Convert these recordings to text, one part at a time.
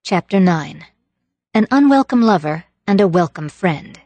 Chapter 9. An Unwelcome Lover and a Welcome Friend.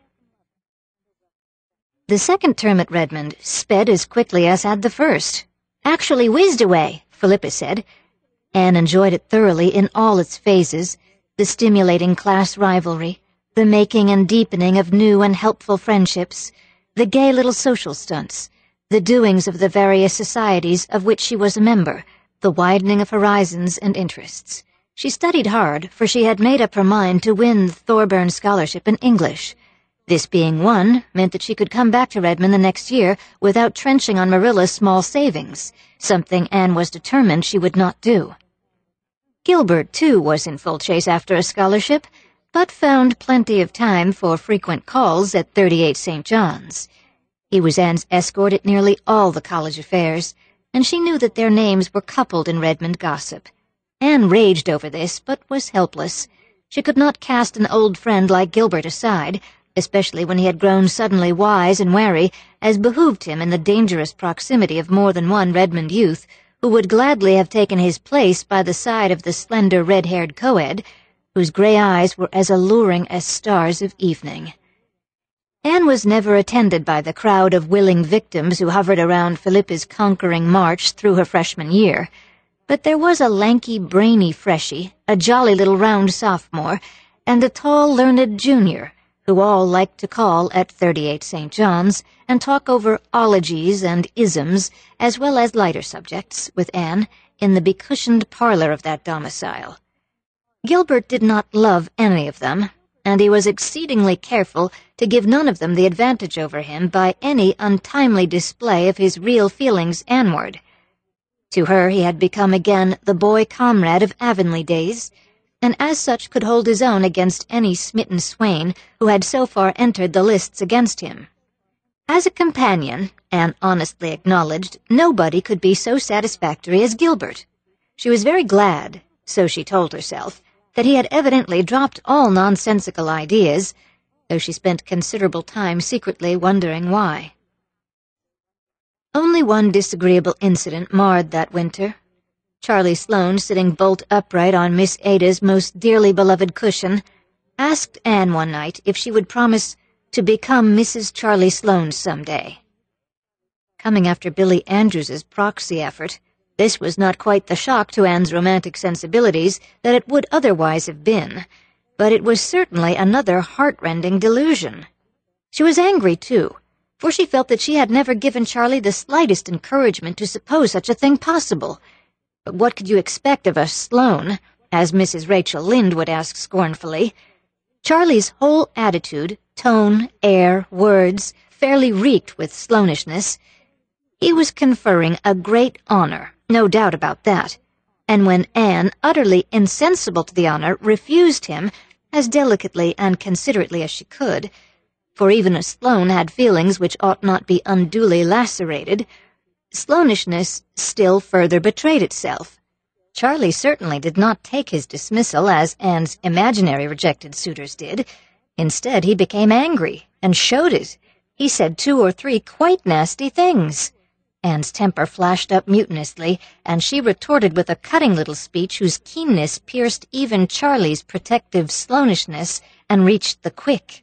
The second term at Redmond sped as quickly as had the first. "Actually whizzed away," Philippa said. Anne enjoyed it thoroughly in all its phases, the stimulating class rivalry, the making and deepening of new and helpful friendships, the gay little social stunts, the doings of the various societies of which she was a member, the widening of horizons and interests. She studied hard, for she had made up her mind to win the Thorburn Scholarship in English. This being won meant that she could come back to Redmond the next year without trenching on Marilla's small savings, something Anne was determined she would not do. Gilbert, too, was in full chase after a scholarship, but found plenty of time for frequent calls at 38 St. John's. He was Anne's escort at nearly all the college affairs, and she knew that their names were coupled in Redmond gossip. Anne raged over this, but was helpless. She could not cast an old friend like Gilbert aside, especially when he had grown suddenly wise and wary, as behooved him in the dangerous proximity of more than one Redmond youth, who would gladly have taken his place by the side of the slender red-haired co-ed, whose gray eyes were as alluring as stars of evening. Anne was never attended by the crowd of willing victims who hovered around Philippa's conquering march through her freshman year, but there was a lanky, brainy freshie, a jolly little round sophomore, and a tall, learned junior, who all liked to call at 38 St. John's and talk over ologies and isms, as well as lighter subjects, with Anne, in the becushioned parlor of that domicile. Gilbert did not love any of them, and he was exceedingly careful to give none of them the advantage over him by any untimely display of his real feelings Anneward. To her he had become again the boy comrade of Avonlea days, and as such could hold his own against any smitten swain who had so far entered the lists against him. As a companion, Anne honestly acknowledged, nobody could be so satisfactory as Gilbert. She was very glad, so she told herself, that he had evidently dropped all nonsensical ideas, though she spent considerable time secretly wondering why. Only one disagreeable incident marred that winter. Charlie Sloane, sitting bolt upright on Miss Ada's most dearly beloved cushion, asked Anne one night if she would promise to become Mrs. Charlie Sloane some day. Coming after Billy Andrews's proxy effort, this was not quite the shock to Anne's romantic sensibilities that it would otherwise have been, but it was certainly another heart-rending delusion. She was angry, too, for she felt that she had never given Charlie the slightest encouragement to suppose such a thing possible. But what could you expect of a Sloane, as Mrs. Rachel Lynde would ask scornfully? Charlie's whole attitude, tone, air, words, fairly reeked with Sloanishness. He was conferring a great honor, no doubt about that, and when Anne, utterly insensible to the honor, refused him, as delicately and considerately as she could, for even a Sloane had feelings which ought not be unduly lacerated, Sloanishness still further betrayed itself. Charlie certainly did not take his dismissal as Anne's imaginary rejected suitors did. Instead, he became angry, and showed it. He said 2 or 3 quite nasty things. Anne's temper flashed up mutinously, and she retorted with a cutting little speech whose keenness pierced even Charlie's protective Sloanishness and reached the quick.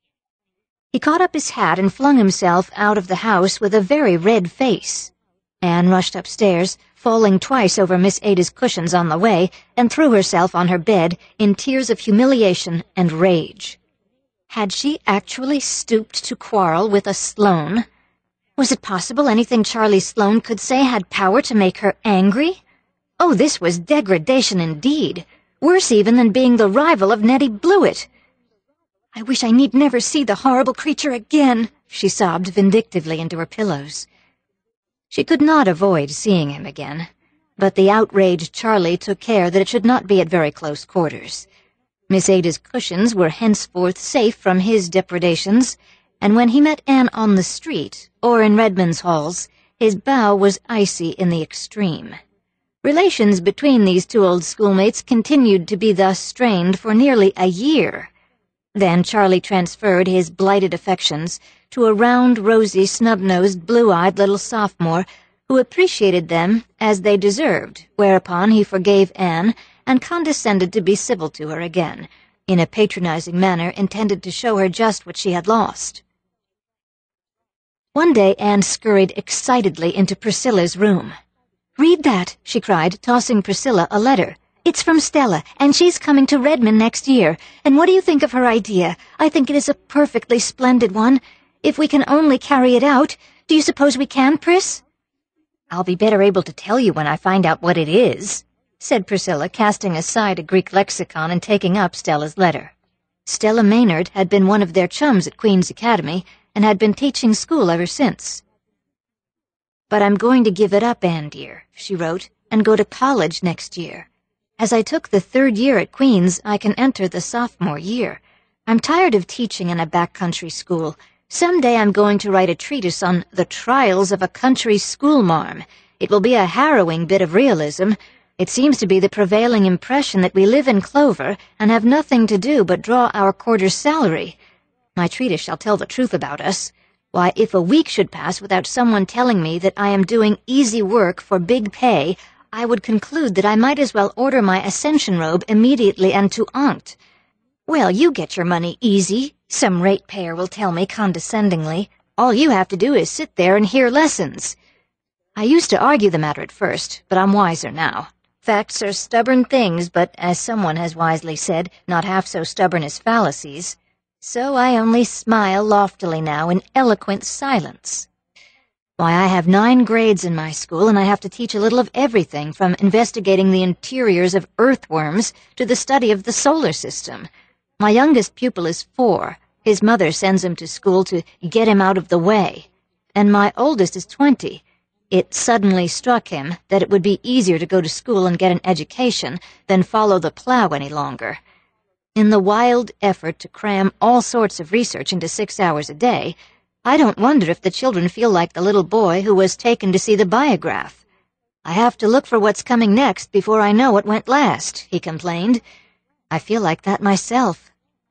He caught up his hat and flung himself out of the house with a very red face. Anne rushed upstairs, falling twice over Miss Ada's cushions on the way, and threw herself on her bed in tears of humiliation and rage. Had she actually stooped to quarrel with a Sloane? Was it possible anything Charlie Sloane could say had power to make her angry? Oh, this was degradation indeed, worse even than being the rival of Nettie Blewett. "I wish I need never see the horrible creature again," she sobbed vindictively into her pillows. She could not avoid seeing him again, but the outraged Charlie took care that it should not be at very close quarters. Miss Ada's cushions were henceforth safe from his depredations, and when he met Anne on the street, or in Redmond's halls, his bow was icy in the extreme. Relations between these 2 old schoolmates continued to be thus strained for nearly a year. Then Charlie transferred his blighted affections to a round, rosy, snub-nosed, blue-eyed little sophomore who appreciated them as they deserved, whereupon he forgave Anne and condescended to be civil to her again, in a patronizing manner intended to show her just what she had lost. One day Anne scurried excitedly into Priscilla's room. "Read that," she cried, tossing Priscilla a letter. "It's from Stella, and she's coming to Redmond next year. And what do you think of her idea? I think it is a perfectly splendid one. If we can only carry it out, do you suppose we can, Pris?" "I'll be better able to tell you when I find out what it is," said Priscilla, casting aside a Greek lexicon and taking up Stella's letter. Stella Maynard had been one of their chums at Queen's Academy and had been teaching school ever since. "But I'm going to give it up, Anne dear," she wrote, "and go to college next year. As I took the 3rd year at Queen's, I can enter the sophomore year. I'm tired of teaching in a backcountry school. Someday I'm going to write a treatise on the trials of a country schoolmarm. It will be a harrowing bit of realism. It seems to be the prevailing impression that we live in clover and have nothing to do but draw our quarter's salary. My treatise shall tell the truth about us. Why, if a week should pass without someone telling me that I am doing easy work for big pay, I would conclude that I might as well order my ascension robe immediately and to onct. Well, you get your money easy, some ratepayer will tell me condescendingly. All you have to do is sit there and hear lessons. I used to argue the matter at first, but I'm wiser now. Facts are stubborn things, but, as someone has wisely said, not half so stubborn as fallacies. So I only smile loftily now in eloquent silence. Why, I have 9 grades in my school, and I have to teach a little of everything, from investigating the interiors of earthworms to the study of the solar system. My youngest pupil is 4. His mother sends him to school to get him out of the way. And my oldest is 20. It suddenly struck him that it would be easier to go to school and get an education than follow the plow any longer. In the wild effort to cram all sorts of research into 6 hours a day, I don't wonder if the children feel like the little boy who was taken to see the biograph. "I have to look for what's coming next before I know what went last," he complained. I feel like that myself.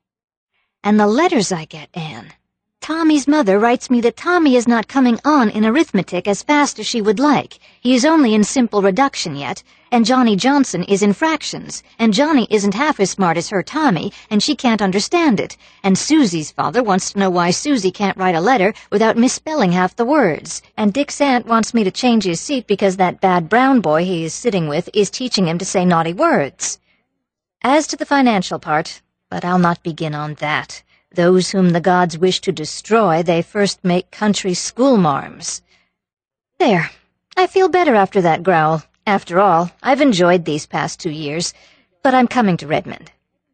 And the letters I get, Anne. Tommy's mother writes me that Tommy is not coming on in arithmetic as fast as she would like. He is only in simple reduction yet, and Johnny Johnson is in fractions, and Johnny isn't half as smart as her Tommy, and she can't understand it, and Susie's father wants to know why Susie can't write a letter without misspelling half the words, and Dick's aunt wants me to change his seat because that bad brown boy he is sitting with is teaching him to say naughty words. As to the financial part, but I'll not begin on that. Those whom the gods wish to destroy, they first make country schoolmarms. There, I feel better after that growl. After all, I've enjoyed these past 2 years, but I'm coming to Redmond.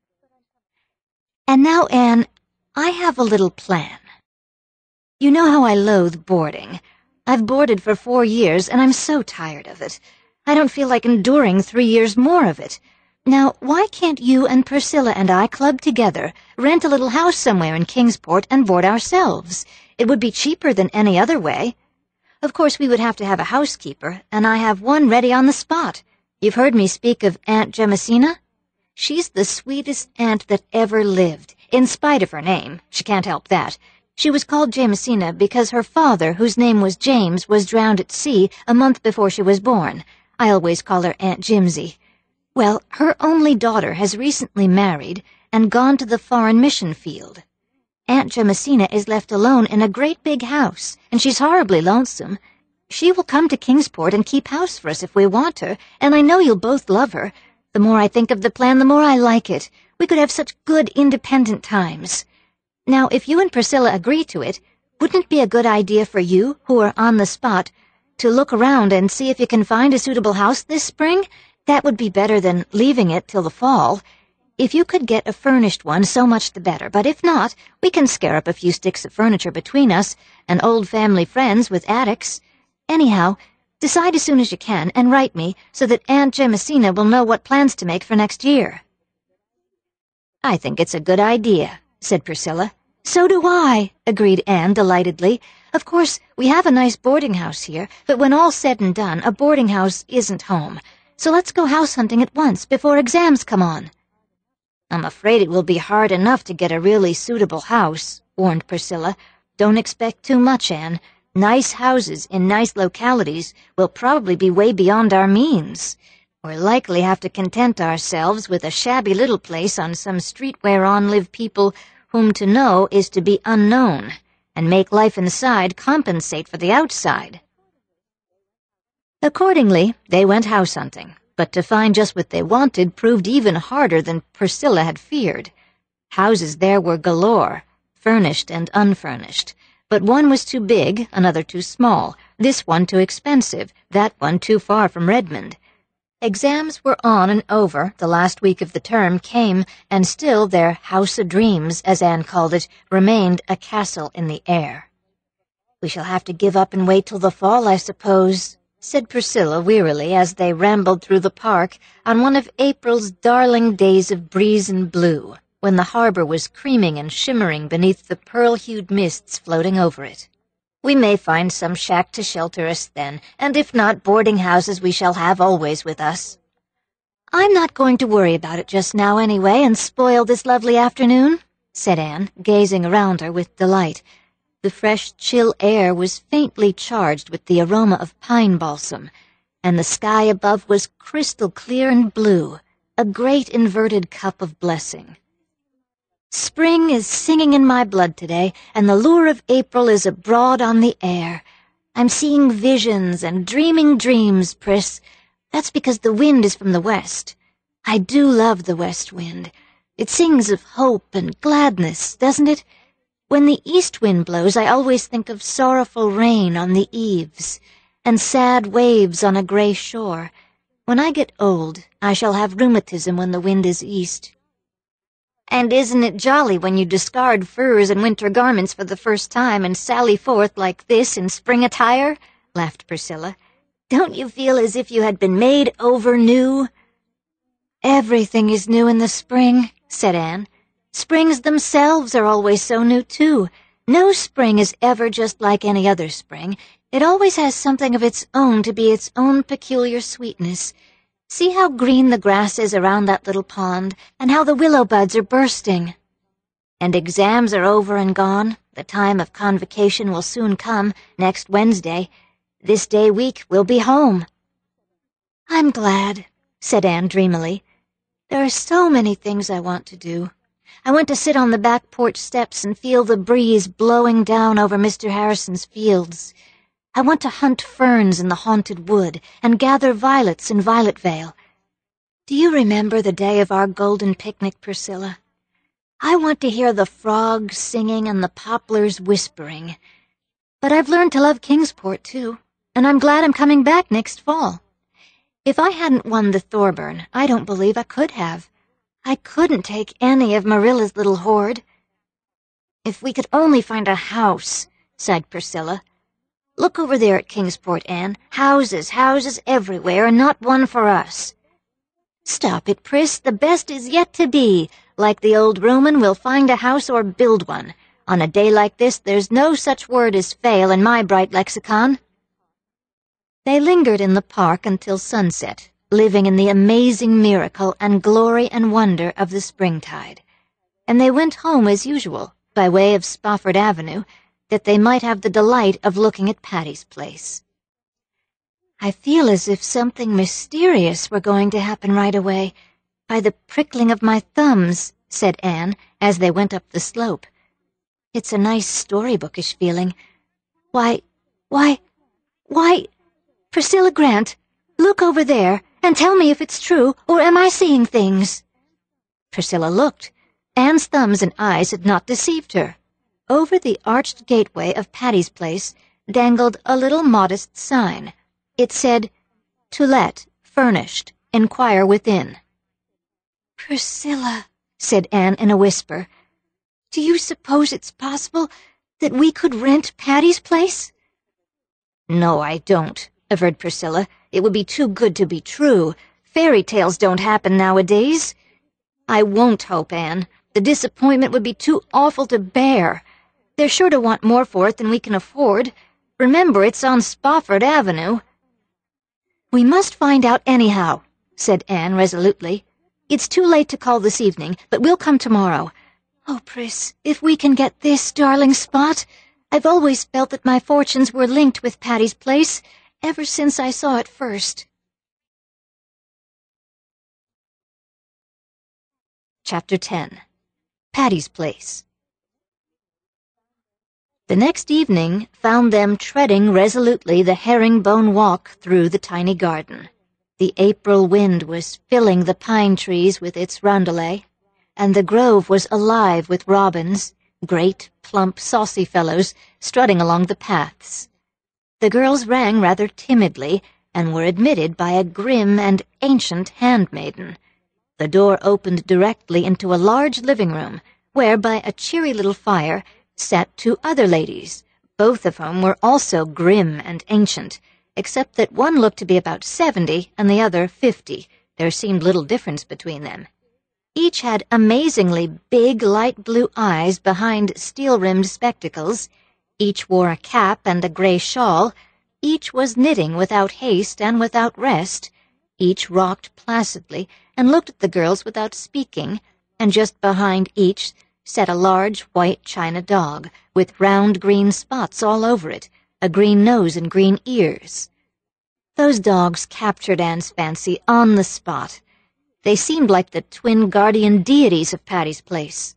And now, Anne, I have a little plan. You know how I loathe boarding. I've boarded for 4 years, and I'm so tired of it. I don't feel like enduring 3 years more of it. Now, why can't you and Priscilla and I club together, rent a little house somewhere in Kingsport, and board ourselves? It would be cheaper than any other way. Of course, we would have to have a housekeeper, and I have one ready on the spot. You've heard me speak of Aunt Jemesina? She's the sweetest aunt that ever lived, in spite of her name. She can't help that. She was called Jemesina because her father, whose name was James, was drowned at sea a month before she was born. I always call her Aunt Jimsy. Well, her only daughter has recently married and gone to the foreign mission field. Aunt Jemesina is left alone in a great big house, and she's horribly lonesome. She will come to Kingsport and keep house for us if we want her, and I know you'll both love her. The more I think of the plan, the more I like it. We could have such good, independent times. Now, if you and Priscilla agree to it, wouldn't it be a good idea for you, who are on the spot, to look around and see if you can find a suitable house this spring? That would be better than leaving it till the fall. If you could get a furnished one, so much the better, but if not, we can scare up a few sticks of furniture between us, and old family friends with attics. Anyhow, decide as soon as you can, and write me, so that Aunt Jemesina will know what plans to make for next year. I think it's a good idea, said Priscilla. So do I, agreed Anne delightedly. Of course, we have a nice boarding house here, but when all's said and done, a boarding house isn't home. So let's go house hunting at once, before exams come on. I'm afraid it will be hard enough to get a really suitable house, warned Priscilla. Don't expect too much, Anne. Nice houses in nice localities will probably be way beyond our means. We'll likely have to content ourselves with a shabby little place on some street whereon live people whom to know is to be unknown, and make life inside compensate for the outside." Accordingly, they went house-hunting, but to find just what they wanted proved even harder than Priscilla had feared. Houses there were galore, furnished and unfurnished, but one was too big, another too small, this one too expensive, that one too far from Redmond. Exams were on and over, the last week of the term came, and still their house o' dreams, as Anne called it, remained a castle in the air. "We shall have to give up and wait till the fall, I suppose," said Priscilla wearily as they rambled through the park on one of April's darling days of breeze and blue, when the harbor was creaming and shimmering beneath the pearl-hued mists floating over it. "We may find some shack to shelter us then, and if not, boarding houses we shall have always with us." "I'm not going to worry about it just now anyway and spoil this lovely afternoon," said Anne, gazing around her with delight. The fresh, chill air was faintly charged with the aroma of pine balsam, and the sky above was crystal clear and blue, a great inverted cup of blessing. "Spring is singing in my blood today, and the lure of April is abroad on the air. I'm seeing visions and dreaming dreams, Pris. That's because the wind is from the west. I do love the west wind. It sings of hope and gladness, doesn't it? When the east wind blows, I always think of sorrowful rain on the eaves, and sad waves on a gray shore. When I get old, I shall have rheumatism when the wind is east." "And isn't it jolly when you discard furs and winter garments for the first time and sally forth like this in spring attire?" laughed Priscilla. "Don't you feel as if you had been made over new?" "Everything is new in the spring," said Anne. "Springs themselves are always so new, too. No spring is ever just like any other spring. It always has something of its own to be its own peculiar sweetness. See how green the grass is around that little pond, and how the willow buds are bursting. And exams are over and gone. The time of convocation will soon come, next Wednesday. This day week we'll be home." "I'm glad," said Anne dreamily. "There are so many things I want to do. I want to sit on the back porch steps and feel the breeze blowing down over Mr. Harrison's fields. I want to hunt ferns in the haunted wood and gather violets in Violet Vale. Do you remember the day of our golden picnic, Priscilla? I want to hear the frogs singing and the poplars whispering. But I've learned to love Kingsport, too, and I'm glad I'm coming back next fall. If I hadn't won the Thorburn, I don't believe I could have. I couldn't take any of Marilla's little hoard." "If we could only find a house," sighed Priscilla. "Look over there at Kingsport, Anne. Houses, houses everywhere, and not one for us." "Stop it, Pris. The best is yet to be. Like the old Roman, we'll find a house or build one. On a day like this, there's no such word as fail in my bright lexicon." They lingered in the park until sunset, living in the amazing miracle and glory and wonder of the springtide. And they went home as usual, by way of Spofford Avenue, that they might have the delight of looking at Patty's Place. "I feel as if something mysterious were going to happen right away, by the prickling of my thumbs," said Anne, as they went up the slope. "It's a nice storybookish feeling. Why, Priscilla Grant, look over there, and tell me if it's true, or am I seeing things?" Priscilla looked. Anne's thumbs and eyes had not deceived her. Over the arched gateway of Patty's Place dangled a little modest sign. It said, "To let, furnished, inquire within." "Priscilla," said Anne in a whisper, "do you suppose it's possible that we could rent Patty's Place?" "No, I don't," averred Priscilla. "It would be too good to be true. Fairy tales don't happen nowadays." "I won't hope, Anne. The disappointment would be too awful to bear. They're sure to want more for it than we can afford. Remember, it's on Spofford Avenue." "We must find out anyhow," said Anne resolutely. "It's too late to call this evening, but we'll come tomorrow. Oh, Pris, if we can get this darling spot! I've always felt that my fortunes were linked with Patty's Place, ever since I saw it first." Chapter 10. Patty's Place. The next evening found them treading resolutely the herringbone walk through the tiny garden. The April wind was filling the pine trees with its roundelay, and the grove was alive with robins, great, plump, saucy fellows, strutting along the paths. The girls rang rather timidly, and were admitted by a grim and ancient handmaiden. The door opened directly into a large living room, where, by a cheery little fire, sat two other ladies, both of whom were also grim and ancient, except that one looked to be about 70 and the other 50. There seemed little difference between them. Each had amazingly big light blue eyes behind steel-rimmed spectacles. Each wore a cap and a gray shawl. Each was knitting without haste and without rest. Each rocked placidly and looked at the girls without speaking, and just behind each sat a large white china dog, with round green spots all over it, a green nose and green ears. Those dogs captured Anne's fancy on the spot. They seemed like the twin guardian deities of Patty's Place.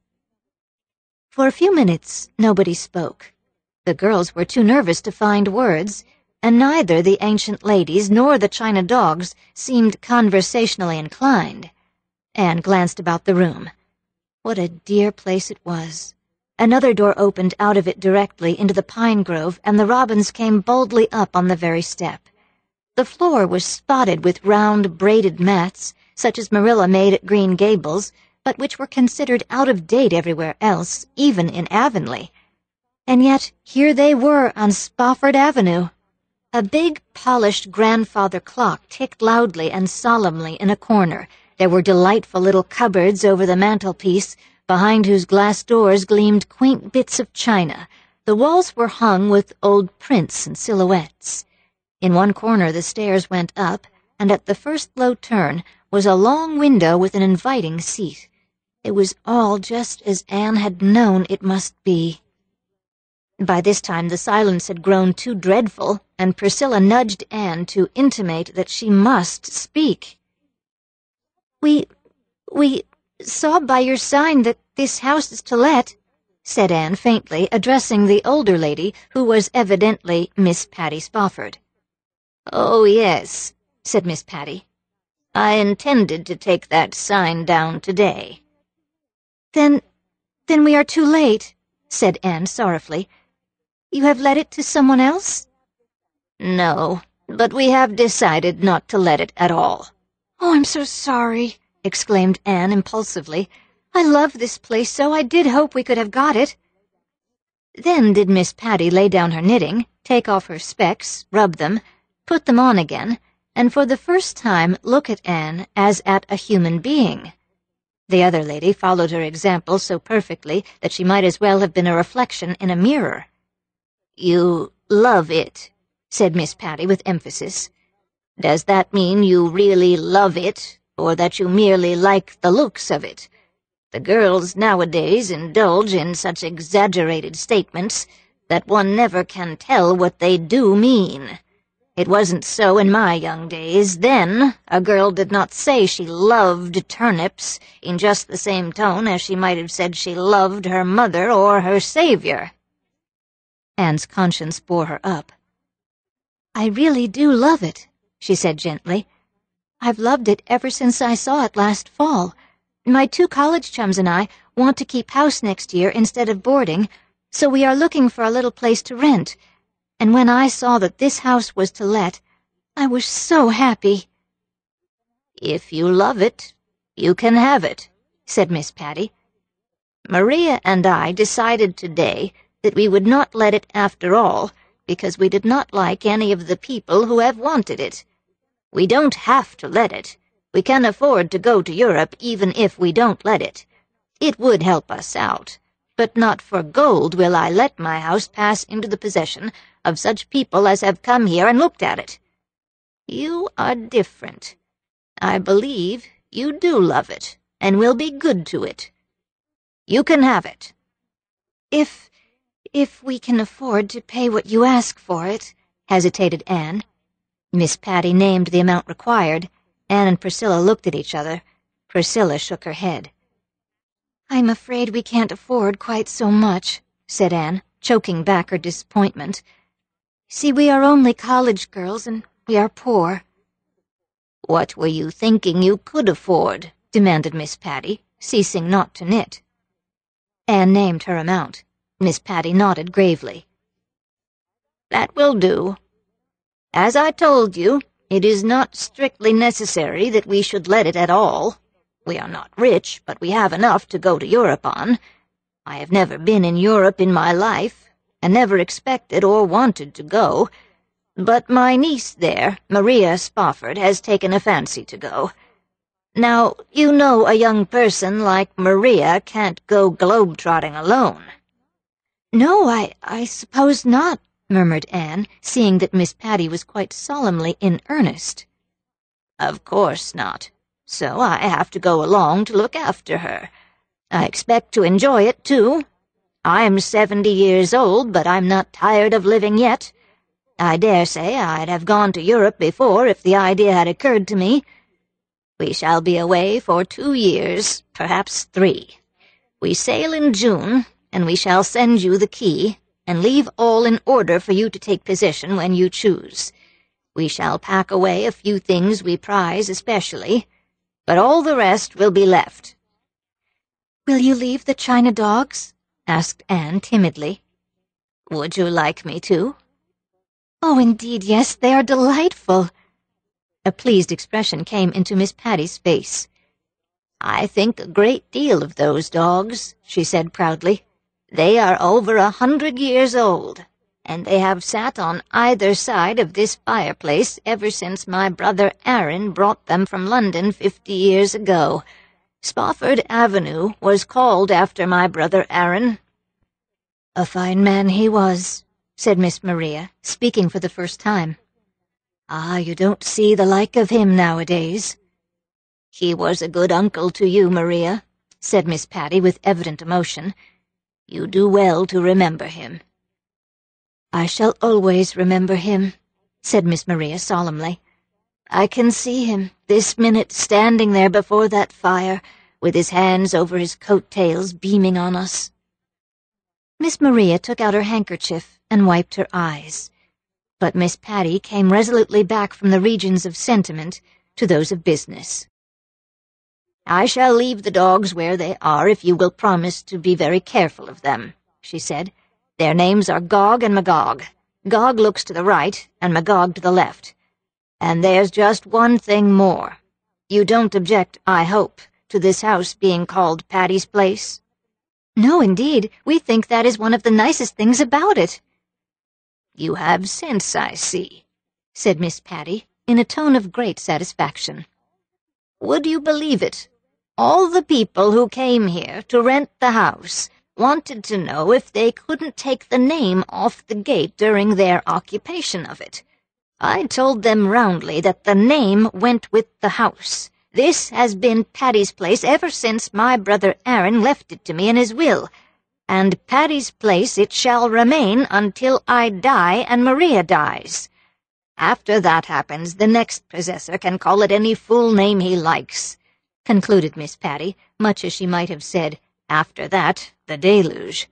For a few minutes, nobody spoke. The girls were too nervous to find words, and neither the ancient ladies nor the china dogs seemed conversationally inclined. Anne glanced about the room. What a dear place it was. Another door opened out of it directly into the pine grove, and the robins came boldly up on the very step. The floor was spotted with round, braided mats, such as Marilla made at Green Gables, but which were considered out of date everywhere else, even in Avonlea. And yet here they were on Spofford Avenue. A big, polished grandfather clock ticked loudly and solemnly in a corner. There were delightful little cupboards over the mantelpiece, behind whose glass doors gleamed quaint bits of china. The walls were hung with old prints and silhouettes. In one corner the stairs went up, and at the first low turn was a long window with an inviting seat. It was all just as Anne had known it must be. By this time the silence had grown too dreadful, and Priscilla nudged Anne to intimate that she must speak. We saw by your sign that this house is to let," said Anne faintly, addressing the older lady, who was evidently Miss Patty Spofford. "Oh, yes," said Miss Patty. "I intended to take that sign down today." Then we are too late," said Anne sorrowfully. "You have let it to someone else?" "No, but we have decided not to let it at all." "Oh, I'm so sorry," exclaimed Anne impulsively. "I love this place so I did hope we could have got it." Then did Miss Patty lay down her knitting, take off her specs, rub them, put them on again, and for the first time look at Anne as at a human being. The other lady followed her example so perfectly that she might as well have been a reflection in a mirror. "You love it," said Miss Patty with emphasis. "Does that mean you really love it, or that you merely like the looks of it? The girls nowadays indulge in such exaggerated statements that one never can tell what they do mean. It wasn't so in my young days. Then a girl did not say she loved turnips in just the same tone as she might have said she loved her mother or her savior." Anne's conscience bore her up. "I really do love it," she said gently. "I've loved it ever since I saw it last fall. My 2 college chums and I want to keep house next year instead of boarding, so we are looking for a little place to rent. And when I saw that this house was to let, I was so happy." "If you love it, you can have it," said Miss Patty. "Maria and I decided today that we would not let it after all, because we did not like any of the people who have wanted it. We don't have to let it. We can afford to go to Europe even if we don't let it. It would help us out, but not for gold will I let my house pass into the possession of such people as have come here and looked at it. You are different. I believe you do love it, and will be good to it. You can have it." If we can afford to pay what you ask for it," hesitated Anne. Miss Patty named the amount required. Anne and Priscilla looked at each other. Priscilla shook her head. "I'm afraid we can't afford quite so much," said Anne, choking back her disappointment. "See, we are only college girls, and we are poor." "What were you thinking you could afford?" demanded Miss Patty, ceasing not to knit. Anne named her amount. Miss Patty nodded gravely. "That will do. As I told you, it is not strictly necessary that we should let it at all. We are not rich, but we have enough to go to Europe on. I have never been in Europe in my life, and never expected or wanted to go, but my niece there, Maria Spofford, has taken a fancy to go. Now, you know a young person like Maria can't go globe-trotting alone." "No, I suppose not," murmured Anne, seeing that Miss Patty was quite solemnly in earnest. "Of course not. So I have to go along to look after her. I expect to enjoy it, too. I'm 70 years old, but I'm not tired of living yet. I dare say I'd have gone to Europe before if the idea had occurred to me. We shall be away for 2 years, perhaps 3. We sail in June, and we shall send you the key, and leave all in order for you to take possession when you choose. We shall pack away a few things we prize especially, but all the rest will be left." "Will you leave the china dogs?" asked Anne timidly. "Would you like me to?" "Oh, indeed, yes, they are delightful." A pleased expression came into Miss Patty's face. "I think a great deal of those dogs," she said proudly. "They are over 100 years old, and they have sat on either side of this fireplace ever since my brother Aaron brought them from London 50 years ago. Spofford Avenue was called after my brother Aaron." "A fine man he was," said Miss Maria, speaking for the first time. "Ah, you don't see the like of him nowadays." "He was a good uncle to you, Maria," said Miss Patty with evident emotion. "You do well to remember him." "I shall always remember him," said Miss Maria solemnly. "I can see him, this minute, standing there before that fire, with his hands over his coat-tails, beaming on us." Miss Maria took out her handkerchief and wiped her eyes, but Miss Patty came resolutely back from the regions of sentiment to those of business. "I shall leave the dogs where they are if you will promise to be very careful of them," she said. "Their names are Gog and Magog. Gog looks to the right and Magog to the left. And there's just one thing more. You don't object, I hope, to this house being called Patty's Place?" "No, indeed. We think that is one of the nicest things about it." "You have sense, I see," said Miss Patty, in a tone of great satisfaction. "Would you believe it? All the people who came here to rent the house wanted to know if they couldn't take the name off the gate during their occupation of it. I told them roundly that the name went with the house. This has been Patty's Place ever since my brother Aaron left it to me in his will, and Patty's Place it shall remain until I die and Maria dies. After that happens, the next possessor can call it any fool name he likes," concluded Miss Patty, much as she might have said, "After that, the deluge."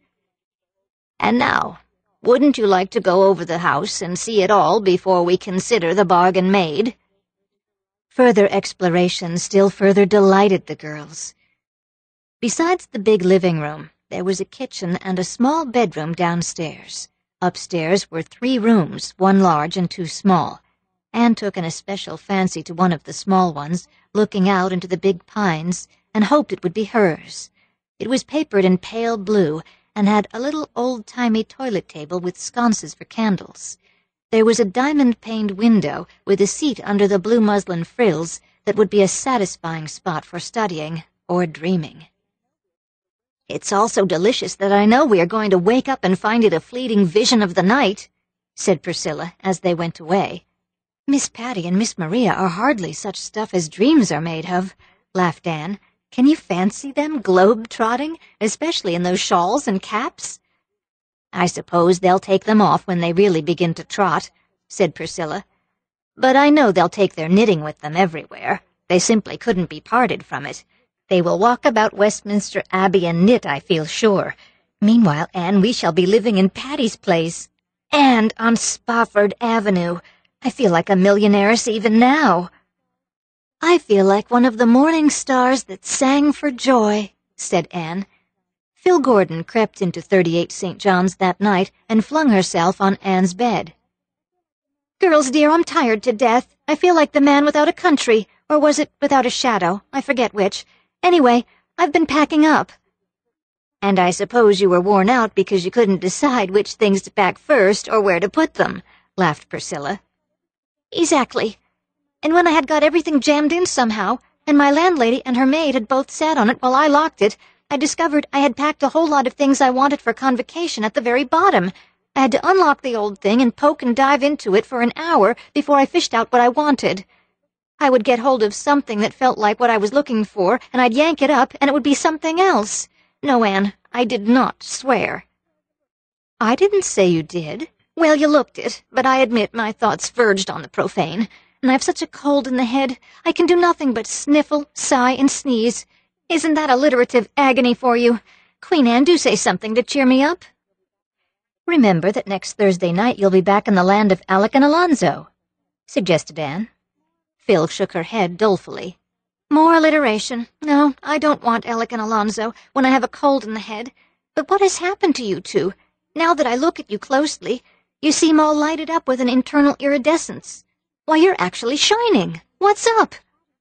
"And now, wouldn't you like to go over the house and see it all before we consider the bargain made?" Further exploration still further delighted the girls. Besides the big living room, there was a kitchen and a small bedroom downstairs. Upstairs were 3 rooms, 1 large and 2 small. Anne took an especial fancy to one of the small ones, looking out into the big pines, and hoped it would be hers. It was papered in pale blue, and had a little old-timey toilet table with sconces for candles. There was a diamond-paned window with a seat under the blue muslin frills that would be a satisfying spot for studying or dreaming. "It's all so delicious that I know we are going to wake up and find it a fleeting vision of the night," said Priscilla as they went away. "Miss Patty and Miss Maria are hardly such stuff as dreams are made of," laughed Anne. "Can you fancy them globe-trotting, especially in those shawls and caps?" "I suppose they'll take them off when they really begin to trot," said Priscilla. "But I know they'll take their knitting with them everywhere. They simply couldn't be parted from it. They will walk about Westminster Abbey and knit, I feel sure. Meanwhile, Anne, we shall be living in Patty's Place. And on Spofford Avenue. I feel like a millionairess even now. I feel like one of the morning stars that sang for joy, said Anne. Phil Gordon crept into 38 St. John's that night and flung herself on Anne's bed. Girls, dear, I'm tired to death. I feel like the man without a country, or was it without a shadow? I forget which. Anyway, I've been packing up. And I suppose you were worn out because you couldn't decide which things to pack first or where to put them, laughed Priscilla. Exactly. And when I had got everything jammed in somehow, and my landlady and her maid had both sat on it while I locked it, I discovered I had packed a whole lot of things I wanted for convocation at the very bottom. I had to unlock the old thing and poke and dive into it for an hour before I fished out what I wanted. I would get hold of something that felt like what I was looking for, and I'd yank it up, and it would be something else. No, Anne, I did not swear. I didn't say you did. Well, you looked it, but I admit my thoughts verged on the profane, and I've such a cold in the head, I can do nothing but sniffle, sigh, and sneeze. Isn't that alliterative agony for you? Queen Anne, do say something to cheer me up. Remember that next Thursday night you'll be back in the land of Alec and Alonzo, suggested Anne. Phil shook her head dolefully. More alliteration. No, I don't want Alec and Alonzo when I have a cold in the head. But what has happened to you two? Now that I look at you closely, you seem all lighted up with an internal iridescence. Why, you're actually shining. What's up?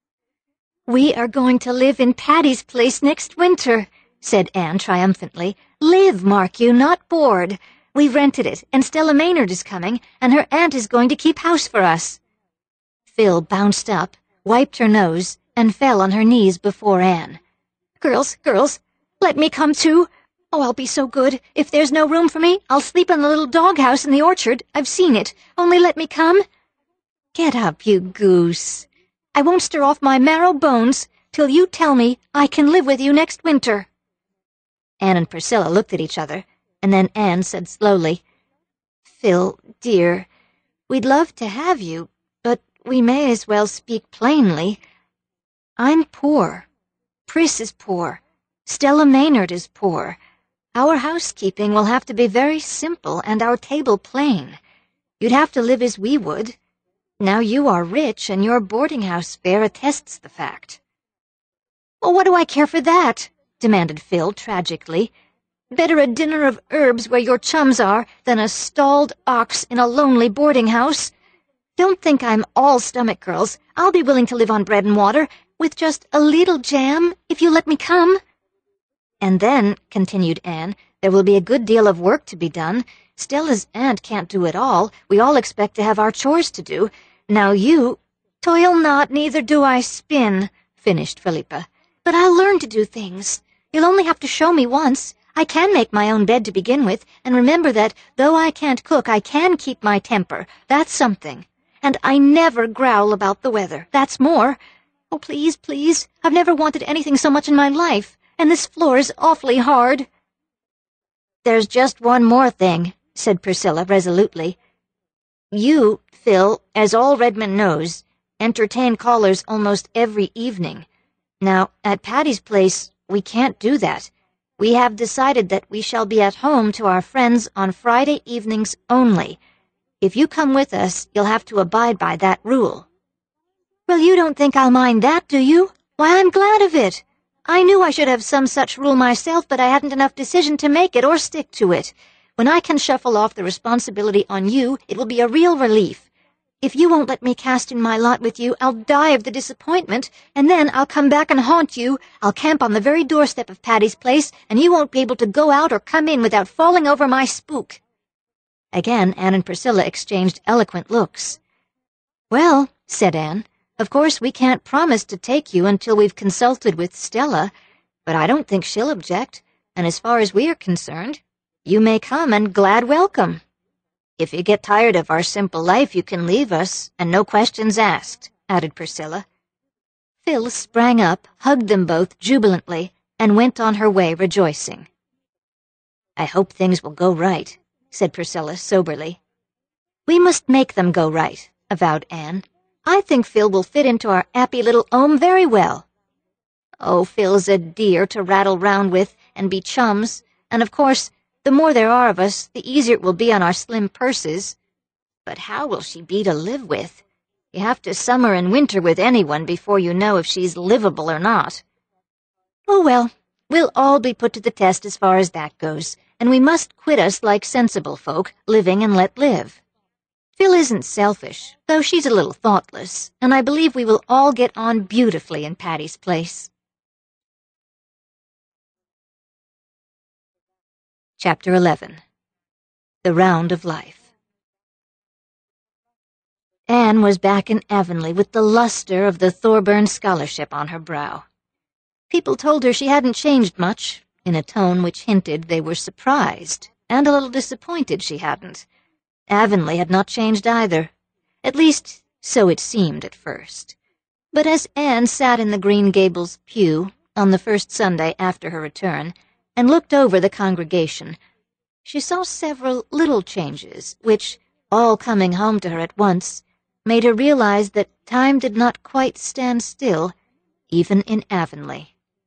We are going to live in Patty's Place next winter, said Anne triumphantly. Live, mark you, not board. We've rented it, and Stella Maynard is coming, and her aunt is going to keep house for us. Phil bounced up, wiped her nose, and fell on her knees before Anne. Girls, let me come too. Oh, I'll be so good. If there's no room for me, I'll sleep in the little doghouse in the orchard. I've seen it. Only let me come. Get up, you goose. I won't stir off my marrow bones till you tell me I can live with you next winter. Anne and Priscilla looked at each other, and then Anne said slowly, Phil, dear, we'd love to have you, but we may as well speak plainly. I'm poor. Pris is poor. Stella Maynard is poor. Our housekeeping will have to be very simple and our table plain. You'd have to live as we would. Now you are rich and your boarding-house fare attests the fact. Well, what do I care for that? Demanded Phil tragically. Better a dinner of herbs where your chums are than a stalled ox in a lonely boarding-house. Don't think I'm all stomach, girls. I'll be willing to live on bread and water, with just a little jam, if you let me come. And then, continued Anne, there will be a good deal of work to be done. Stella's aunt can't do it all. We all expect to have our chores to do. Now you— Toil not, neither do I spin, finished Philippa. But I'll learn to do things. You'll only have to show me once. I can make my own bed to begin with, and remember that, though I can't cook, I can keep my temper. That's something. And I never growl about the weather. That's more. Oh, please, please, I've never wanted anything so much in my life, and this floor is awfully hard. There's just one more thing, said Priscilla resolutely. You, Phil, as all Redmond knows, entertain callers almost every evening. Now, at Patty's Place, we can't do that. We have decided that we shall be at home to our friends on Friday evenings only. If you come with us, you'll have to abide by that rule. Well, you don't think I'll mind that, do you? Why, I'm glad of it. I knew I should have some such rule myself, but I hadn't enough decision to make it or stick to it. When I can shuffle off the responsibility on you, it will be a real relief. If you won't let me cast in my lot with you, I'll die of the disappointment, and then I'll come back and haunt you. I'll camp on the very doorstep of Patty's Place, and you won't be able to go out or come in without falling over my spook. Again, Anne and Priscilla exchanged eloquent looks. Well, said Anne, of course we can't promise to take you until we've consulted with Stella, but I don't think she'll object, and as far as we are concerned, you may come and glad welcome. If you get tired of our simple life, you can leave us, and no questions asked, added Priscilla. Phil sprang up, hugged them both jubilantly, and went on her way rejoicing. I hope things will go right, said Priscilla soberly. We must make them go right, avowed Anne. I think Phil will fit into our appy little home very well. Oh, Phil's a dear to rattle round with and be chums, and of course, the more there are of us, the easier it will be on our slim purses. But how will she be to live with? You have to summer and winter with anyone before you know if she's livable or not. Oh, well, we'll all be put to the test as far as that goes, and we must quit us like sensible folk, living and let live. Phil isn't selfish, though she's a little thoughtless, and I believe we will all get on beautifully in Patty's place. Chapter 11. The Round of Life. Anne was back in Avonlea with the luster of the Thorburn Scholarship on her brow. People told her she hadn't changed much, in a tone which hinted they were surprised and a little disappointed she hadn't. Avonlea had not changed either. At least, so it seemed at first. But as Anne sat in the Green Gables pew on the first Sunday after her return and looked over the congregation, she saw several little changes which, all coming home to her at once, made her realize that time did not quite stand still, even in Avonlea.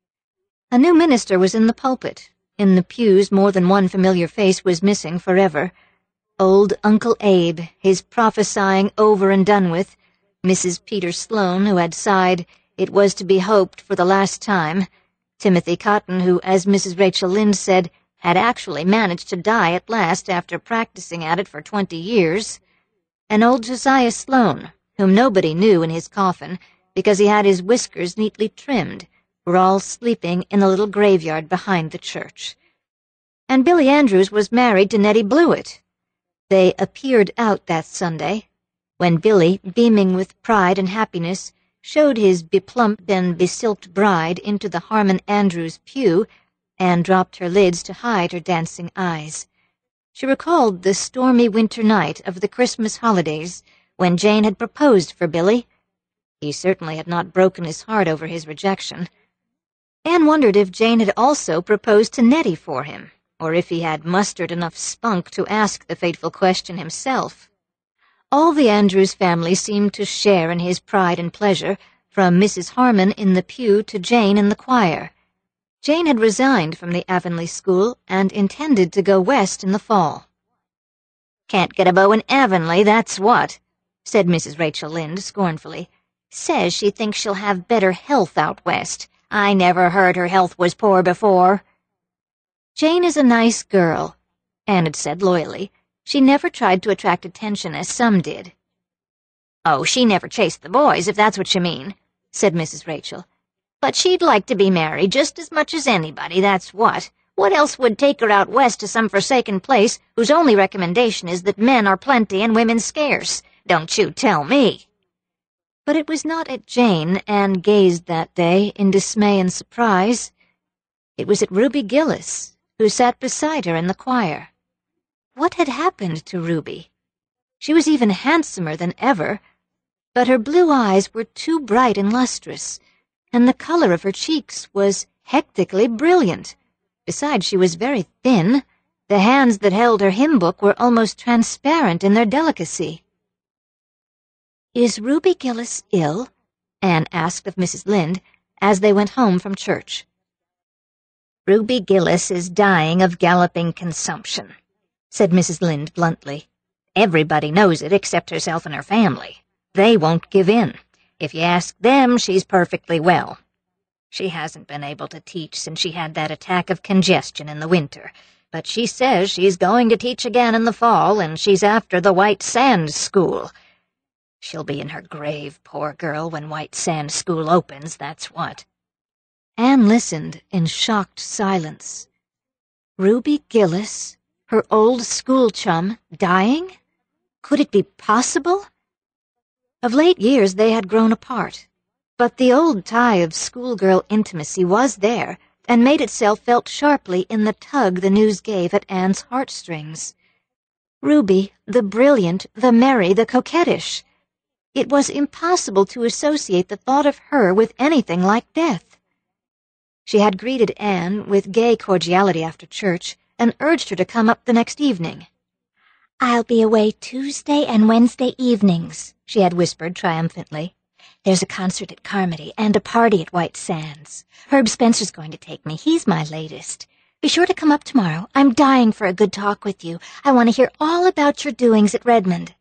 A new minister was in the pulpit. In the pews more than one familiar face was missing forever. Old Uncle Abe, his prophesying over and done with, Mrs. Peter Sloane, who had sighed, "It was to be hoped for the last time," Timothy Cotton, who, as Mrs. Rachel Lynde said, had actually managed to die at last after practicing at it for 20 years, and old Josiah Sloane, whom nobody knew in his coffin because he had his whiskers neatly trimmed, were all sleeping in the little graveyard behind the church. And Billy Andrews was married to Nettie Blewett. They appeared out that Sunday, when Billy, beaming with pride and happiness, showed his beplumped and besilked bride into the Harmon Andrews pew and dropped her lids to hide her dancing eyes. She recalled the stormy winter night of the Christmas holidays when Jane had proposed for Billy. He certainly had not broken his heart over his rejection. Anne wondered if Jane had also proposed to Nettie for him, or if he had mustered enough spunk to ask the fateful question himself. All the Andrews family seemed to share in his pride and pleasure, from Mrs. Harmon in the pew to Jane in the choir. Jane had resigned from the Avonlea school and intended to go west in the fall. "Can't get a beau in Avonlea, that's what," said Mrs. Rachel Lynde scornfully. "Says she thinks she'll have better health out west. I never heard her health was poor before." "Jane is a nice girl," Anne had said loyally. She never tried to attract attention as some did. "Oh, she never chased the boys, if that's what you mean," said Mrs. Rachel. "But she'd like to be married just as much as anybody, that's what. What else would take her out west to some forsaken place whose only recommendation is that men are plenty and women scarce? Don't you tell me." But it was not at Jane Anne gazed that day in dismay and surprise. It was at Ruby Gillis, who sat beside her in the choir. What had happened to Ruby? She was even handsomer than ever, but her blue eyes were too bright and lustrous, and the color of her cheeks was hectically brilliant. Besides, she was very thin. The hands that held her hymn book were almost transparent in their delicacy. "Is Ruby Gillis ill?" Anne asked of Mrs. Lynde as they went home from church. "Ruby Gillis is dying of galloping consumption," said Mrs. Lynde bluntly. "Everybody knows it except herself and her family. They won't give in. If you ask them, she's perfectly well. She hasn't been able to teach since she had that attack of congestion in the winter, but she says she's going to teach again in the fall, and she's after the White Sands School. She'll be in her grave, poor girl, when White Sands School opens, that's what." Anne listened in shocked silence. Ruby Gillis, her old school chum, dying? Could it be possible? Of late years they had grown apart, but the old tie of schoolgirl intimacy was there and made itself felt sharply in the tug the news gave at Anne's heartstrings. Ruby, the brilliant, the merry, the coquettish. It was impossible to associate the thought of her with anything like death. She had greeted Anne with gay cordiality after church and urged her to come up the next evening. "I'll be away Tuesday and Wednesday evenings," she had whispered triumphantly. There's a concert at Carmody and a party at White Sands. Herb Spencer's going to take me. He's my latest. Be sure to come up tomorrow. I'm dying for a good talk with you. I want to hear all about your doings at Redmond."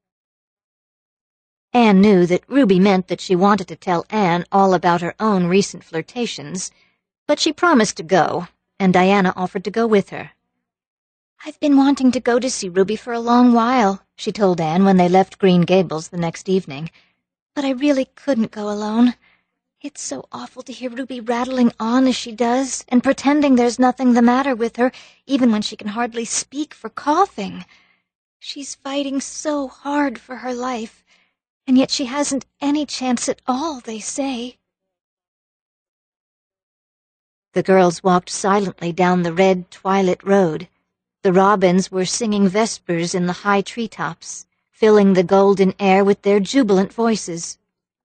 Anne knew that Ruby meant that she wanted to tell Anne all about her own recent flirtations, but she promised to go, and Diana offered to go with her. "I've been wanting to go to see Ruby for a long while," she told Anne when they left Green Gables the next evening. "But I really couldn't go alone. It's so awful to hear Ruby rattling on as she does, and pretending there's nothing the matter with her, even when she can hardly speak for coughing. She's fighting so hard for her life, and yet she hasn't any chance at all, they say." The girls walked silently down the red twilit road. The robins were singing vespers in the high treetops, filling the golden air with their jubilant voices.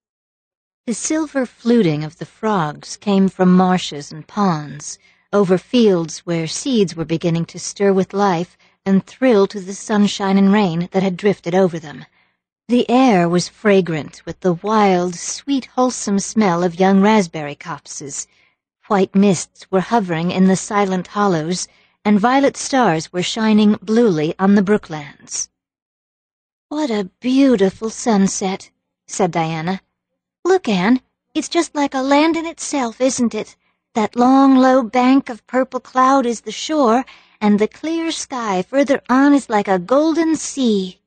The silver fluting of the frogs came from marshes and ponds, over fields where seeds were beginning to stir with life and thrill to the sunshine and rain that had drifted over them. The air was fragrant with the wild, sweet, wholesome smell of young raspberry copses. White mists were hovering in the silent hollows, and violet stars were shining bluely on the brooklands. "What a beautiful sunset," said Diana. "Look, Anne, it's just like a land in itself, isn't it? That long, low bank of purple cloud is the shore, and the clear sky further on is like a golden sea."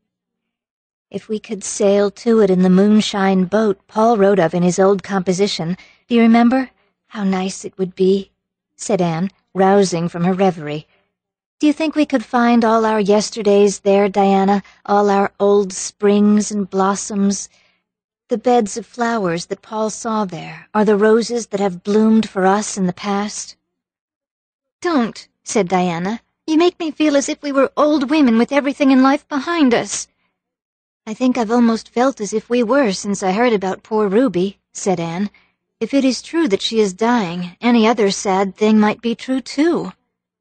"If we could sail to it in the moonshine boat Paul wrote of in his old composition, do you remember? How nice it would be," said Anne, rousing from her reverie. "Do you think we could find all our yesterdays there, Diana, all our old springs and blossoms? The beds of flowers that Paul saw there are the roses that have bloomed for us in the past." "Don't," said Diana. "You make me feel as if we were old women with everything in life behind us." "I think I've almost felt as if we were since I heard about poor Ruby," said Anne. "If it is true that she is dying, any other sad thing might be true, too."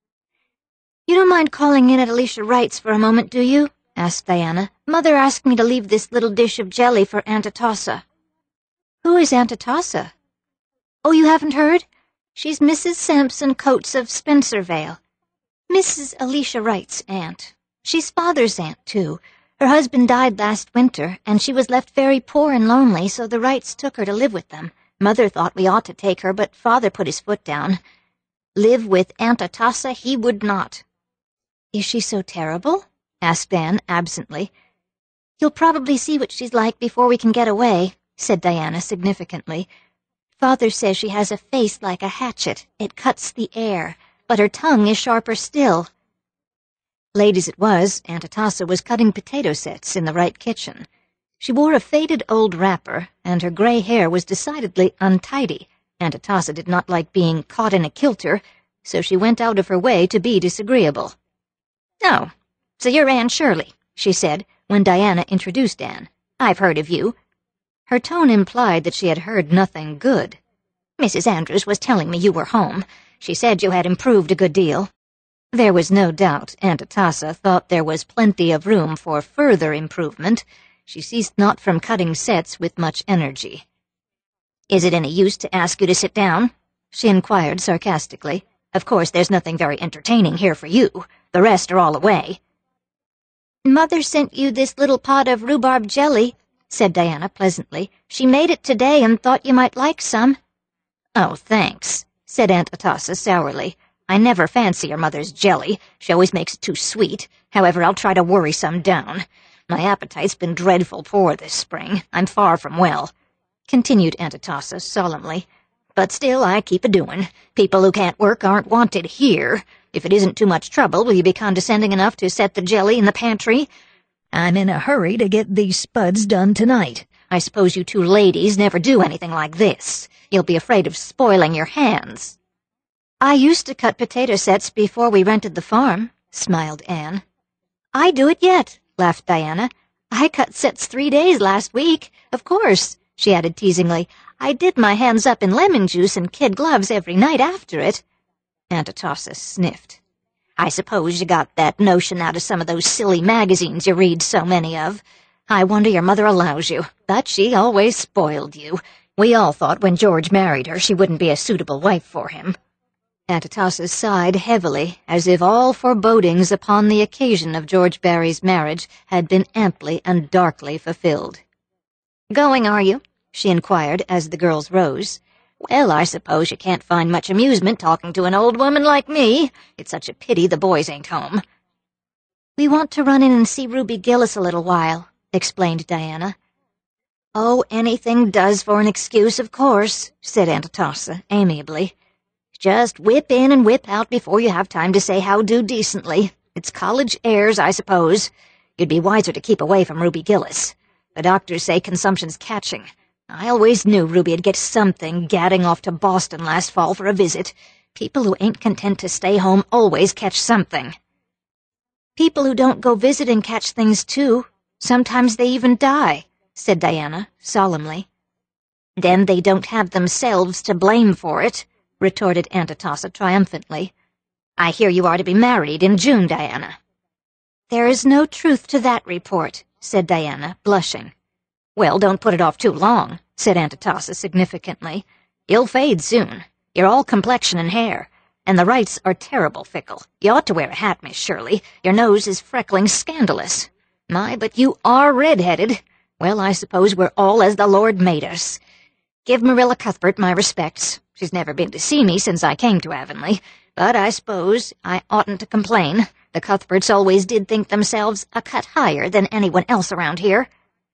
"You don't mind calling in at Alicia Wright's for a moment, do you?" asked Diana. "Mother asked me to leave this little dish of jelly for Aunt Atossa." "Who is Aunt Atossa?" "Oh, you haven't heard? She's Mrs. Sampson Coates of Spencervale. Mrs. Alicia Wright's aunt. She's Father's aunt, too. Her husband died last winter, and she was left very poor and lonely, so the Wrights took her to live with them. Mother thought we ought to take her, but Father put his foot down. Live with Aunt Atossa he would not." "Is she so terrible?" asked Anne absently. "You'll probably see what she's like before we can get away," said Diana significantly. "Father says she has a face like a hatchet. It cuts the air, but her tongue is sharper still." Late as it was, Aunt Atossa was cutting potato sets in the Wright kitchen. She wore a faded old wrapper, and her gray hair was decidedly untidy. Aunt Atossa did not like being caught in a kilter, so she went out of her way to be disagreeable. "Oh, so you're Anne Shirley," she said, when Diana introduced Anne. "I've heard of you." Her tone implied that she had heard nothing good. "Mrs. Andrews was telling me you were home. She said you had improved a good deal." There was no doubt Aunt Atossa thought there was plenty of room for further improvement. She ceased not from cutting sets with much energy. "Is it any use to ask you to sit down?" she inquired sarcastically. "Of course there's nothing very entertaining here for you. The rest are all away." "Mother sent you this little pot of rhubarb jelly," said Diana pleasantly. "She made it today and thought you might like some." "Oh, thanks," said Aunt Atossa sourly. "I never fancy your mother's jelly. She always makes it too sweet. However, I'll try to worry some down. My appetite's been dreadful poor this spring. I'm far from well," continued Aunt Atossa solemnly. "But still I keep a-doing. People who can't work aren't wanted here. If it isn't too much trouble, will you be condescending enough to set the jelly in the pantry? I'm in a hurry to get these spuds done tonight. I suppose you two ladies never do anything like this. You'll be afraid of spoiling your hands." "I used to cut potato sets before we rented the farm," smiled Anne. "I do it yet," laughed Diana. "I cut sets 3 days last week. Of course," she added teasingly, "I did my hands up in lemon juice and kid gloves every night after it." Aunt Atossa sniffed. "I suppose you got that notion out of some of those silly magazines you read so many of. I wonder your mother allows you, but she always spoiled you. We all thought when George married her she wouldn't be a suitable wife for him." Aunt Atossa sighed heavily, as if all forebodings upon the occasion of George Barry's marriage had been amply and darkly fulfilled. "Going, are you?" she inquired as the girls rose. "Well, I suppose you can't find much amusement talking to an old woman like me. It's such a pity the boys ain't home." "We want to run in and see Ruby Gillis a little while," explained Diana. "Oh, anything does for an excuse, of course," said Aunt Atossa amiably. "Just whip in and whip out before you have time to say how-do decently. It's college airs, I suppose. You'd be wiser to keep away from Ruby Gillis. The doctors say consumption's catching. I always knew Ruby'd get something gadding off to Boston last fall for a visit. People who ain't content to stay home always catch something." "People who don't go visiting catch things, too. Sometimes they even die," said Diana, solemnly. "Then they don't have themselves to blame for it," retorted Aunt Atossa triumphantly. "I hear you are to be married in June, Diana." "There is no truth to that report," said Diana, blushing. "Well, don't put it off too long," said Aunt Atossa significantly. "You'll fade soon. You're all complexion and hair, and the Wrights are terrible fickle. You ought to wear a hat, Miss Shirley. Your nose is freckling scandalous. My, but you are red-headed. Well, I suppose we're all as the Lord made us. Give Marilla Cuthbert my respects. She's never been to see me since I came to Avonlea, but I suppose I oughtn't to complain. The Cuthberts always did think themselves a cut higher than anyone else around here."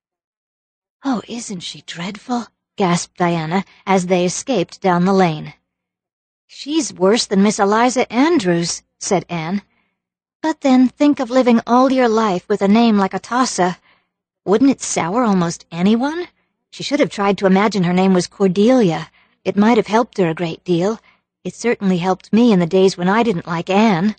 "Oh, isn't she dreadful?" gasped Diana as they escaped down the lane. "She's worse than Miss Eliza Andrews," said Anne. "But then think of living all your life with a name like Atossa. Wouldn't it sour almost anyone? She should have tried to imagine her name was Cordelia. It might have helped her a great deal. It certainly helped me in the days when I didn't like Anne."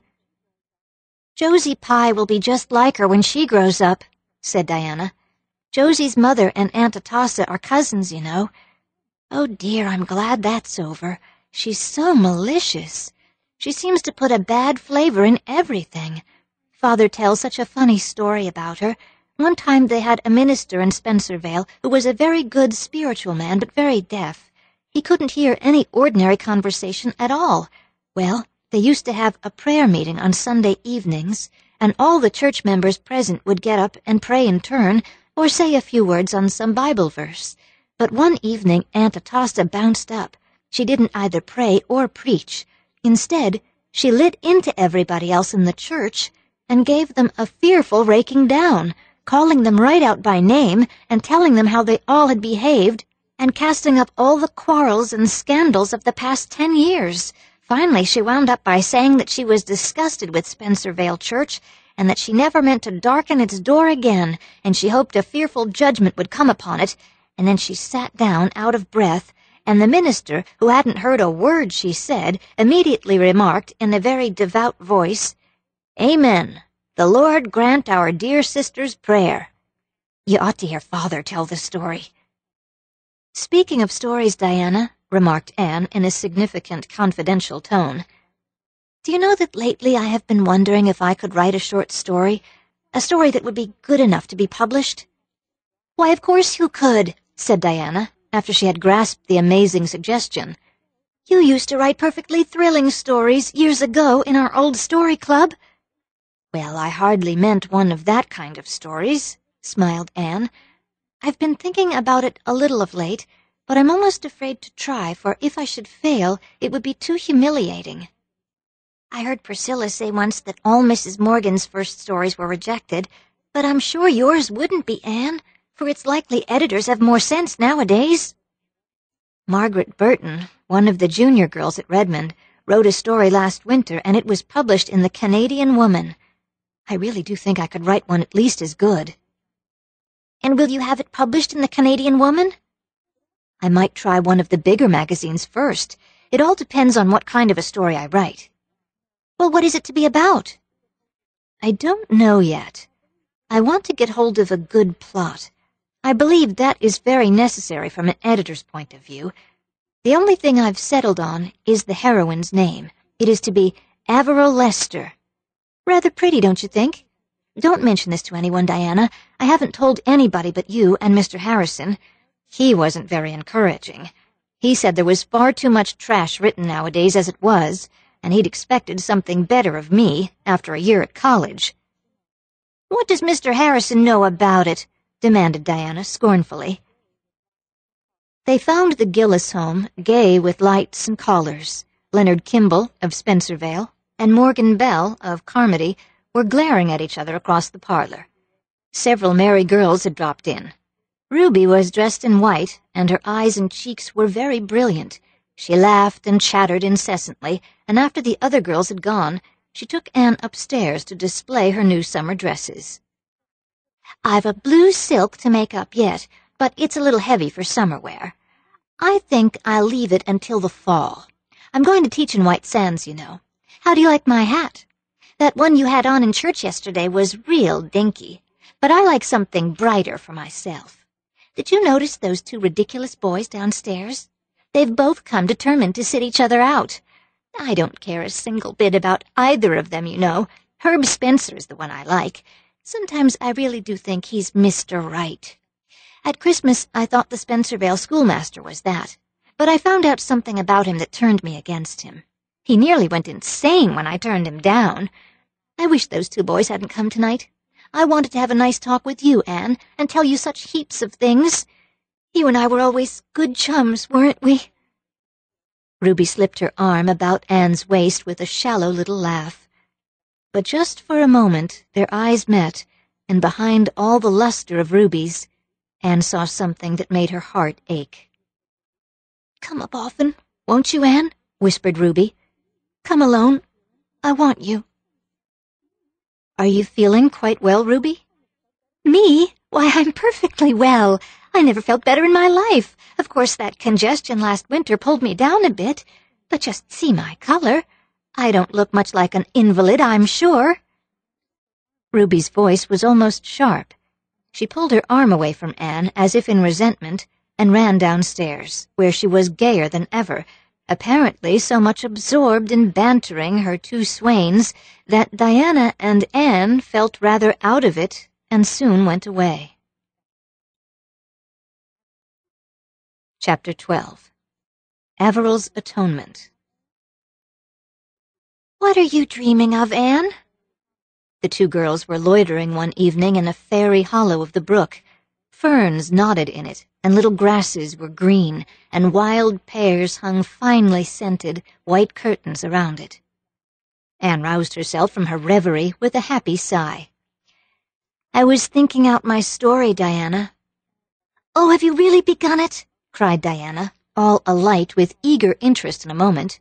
"Josie Pye will be just like her when she grows up," said Diana. "Josie's mother and Aunt Atossa are cousins, you know. Oh dear, I'm glad that's over. She's so malicious. She seems to put a bad flavor in everything. Father tells such a funny story about her. One time they had a minister in Spencervale who was a very good spiritual man but very deaf. He couldn't hear any ordinary conversation at all. Well, they used to have a prayer meeting on Sunday evenings, and all the church members present would get up and pray in turn or say a few words on some Bible verse. But one evening Aunt Atossa bounced up. She didn't either pray or preach. Instead, she lit into everybody else in the church and gave them a fearful raking down, calling them right out by name and telling them how they all had behaved and casting up all the quarrels and scandals of the past 10 years. Finally, she wound up by saying that she was disgusted with Spencervale Church and that she never meant to darken its door again, and she hoped a fearful judgment would come upon it, and then she sat down out of breath, and the minister, who hadn't heard a word she said, immediately remarked in a very devout voice, "Amen. The Lord grant our dear sister's prayer." You ought to hear Father tell the story. "Speaking of stories, Diana," remarked Anne in a significant, confidential tone, "do you know that lately I have been wondering if I could write a short story, a story that would be good enough to be published?" "Why, of course you could," said Diana, after she had grasped the amazing suggestion. "You used to write perfectly thrilling stories years ago in our old story club." "Well, I hardly meant one of that kind of stories," smiled Anne. "I've been thinking about it a little of late, but I'm almost afraid to try, for if I should fail, it would be too humiliating." "I heard Priscilla say once that all Mrs. Morgan's first stories were rejected, but I'm sure yours wouldn't be, Anne, for it's likely editors have more sense nowadays." "Margaret Burton, one of the junior girls at Redmond, wrote a story last winter, and it was published in the Canadian Woman. I really do think I could write one at least as good." "And will you have it published in the Canadian Woman?" "I might try one of the bigger magazines first. It all depends on what kind of a story I write." "Well, what is it to be about?" "I don't know yet. I want to get hold of a good plot. I believe that is very necessary from an editor's point of view. The only thing I've settled on is the heroine's name. It is to be Averill Lester. Rather pretty, don't you think?" Don't mention this to anyone, Diana. I haven't told anybody but you and Mr. Harrison. He wasn't very encouraging. He said there was far too much trash written nowadays as it was, and he'd expected something better of me after a year at college. What does Mr. Harrison know about it? Demanded Diana scornfully. They found the Gillis home gay with lights and callers. Leonard Kimball of Spencervale and Morgan Bell of Carmody were glaring at each other across the parlor. Several merry girls had dropped in. Ruby was dressed in white, and her eyes and cheeks were very brilliant. She laughed and chattered incessantly, and after the other girls had gone, she took Anne upstairs to display her new summer dresses. I've a blue silk to make up yet, but it's a little heavy for summer wear. I think I'll leave it until the fall. I'm going to teach in White Sands, you know. How do you like my hat? That one you had on in church yesterday was real dinky, but I like something brighter for myself. Did you notice those two ridiculous boys downstairs? They've both come determined to sit each other out. I don't care a single bit about either of them, you know. Herb Spencer's the one I like. Sometimes I really do think he's Mr. Right. At Christmas, I thought the Spencervale schoolmaster was that, but I found out something about him that turned me against him. He nearly went insane when I turned him down. I wish those two boys hadn't come tonight. I wanted to have a nice talk with you, Anne, and tell you such heaps of things. You and I were always good chums, weren't we? Ruby slipped her arm about Anne's waist with a shallow little laugh. But just for a moment their eyes met, and behind all the luster of Ruby's, Anne saw something that made her heart ache. "Come up often, won't you, Anne?" whispered Ruby. "Come alone. I want you." "Are you feeling quite well, Ruby?" "Me? Why, I'm perfectly well. I never felt better in my life. Of course, that congestion last winter pulled me down a bit. But just see my color. I don't look much like an invalid, I'm sure." Ruby's voice was almost sharp. She pulled her arm away from Anne as if in resentment and ran downstairs, where she was gayer than ever, apparently so much absorbed in bantering her two swains that Diana and Anne felt rather out of it and soon went away. Chapter 12. Averil's Atonement. "What are you dreaming of, Anne?" The two girls were loitering one evening in a fairy hollow of the brook. Ferns nodded in it, and little grasses were green, and wild pears hung finely scented white curtains around it. Anne roused herself from her reverie with a happy sigh. "I was thinking out my story, Diana." "Oh, have you really begun it?" cried Diana, all alight with eager interest in a moment.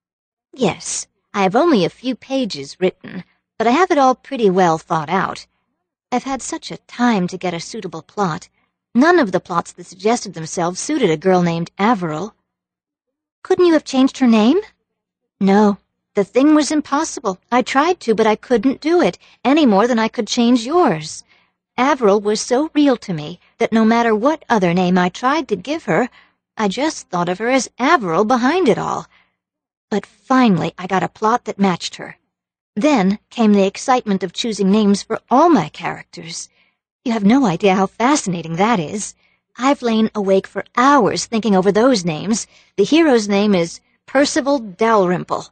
"Yes, I have only a few pages written, but I have it all pretty well thought out. I've had such a time to get a suitable plot. None of the plots that suggested themselves suited a girl named Averil." "Couldn't you have changed her name?" "No, the thing was impossible. I tried to, but I couldn't do it, any more than I could change yours. Averil was so real to me that no matter what other name I tried to give her, I just thought of her as Averil behind it all. But finally I got a plot that matched her. Then came the excitement of choosing names for all my characters. You have no idea how fascinating that is. I've lain awake for hours thinking over those names. The hero's name is Percival Dalrymple."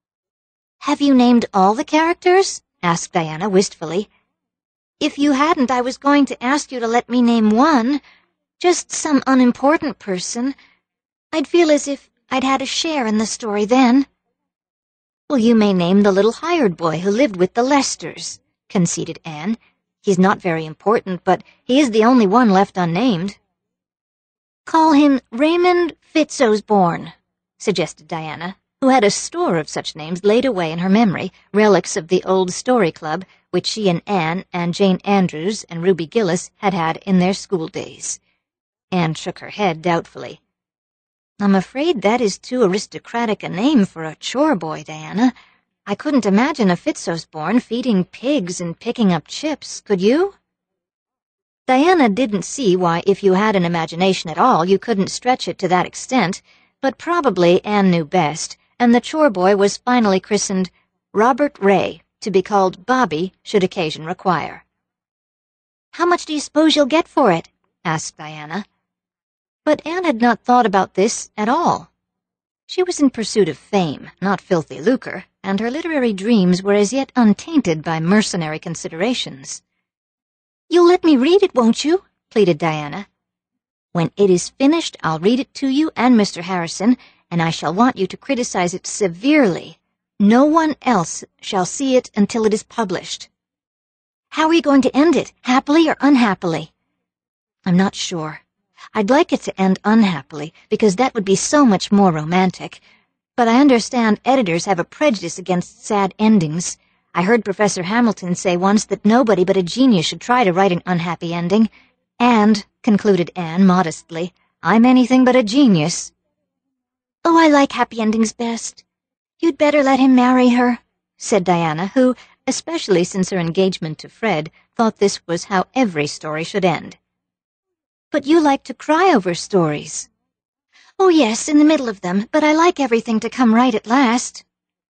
"Have you named all the characters?" asked Diana wistfully. "If you hadn't, I was going to ask you to let me name one, just some unimportant person. I'd feel as if I'd had a share in the story then." "Well, you may name the little hired boy who lived with the Lesters," conceded Anne. "He's not very important, but he is the only one left unnamed." "Call him Raymond Fitzosborne," suggested Diana, who had a store of such names laid away in her memory, relics of the old story club which she and Anne and Jane Andrews and Ruby Gillis had had in their school days. Anne shook her head doubtfully. "I'm afraid that is too aristocratic a name for a chore boy, Diana. I couldn't imagine a Fitzosborne feeding pigs and picking up chips, could you?" Diana didn't see why, if you had an imagination at all, you couldn't stretch it to that extent, but probably Anne knew best, and the chore boy was finally christened Robert Ray, to be called Bobby should occasion require. "How much do you suppose you'll get for it?" asked Diana. But Anne had not thought about this at all. She was in pursuit of fame, not filthy lucre, and her literary dreams were as yet untainted by mercenary considerations. "You'll let me read it, won't you?" pleaded Diana. "When it is finished, I'll read it to you and Mr. Harrison, and I shall want you to criticize it severely. No one else shall see it until it is published." "How are you going to end it, happily or unhappily?" "I'm not sure. I'd like it to end unhappily, because that would be so much more romantic. But I understand editors have a prejudice against sad endings. I heard Professor Hamilton say once that nobody but a genius should try to write an unhappy ending. And," concluded Anne modestly, "I'm anything but a genius." "Oh, I like happy endings best. You'd better let him marry her," said Diana, who, especially since her engagement to Fred, thought this was how every story should end. "But you like to cry over stories." "Oh, yes, in the middle of them, but I like everything to come right at last."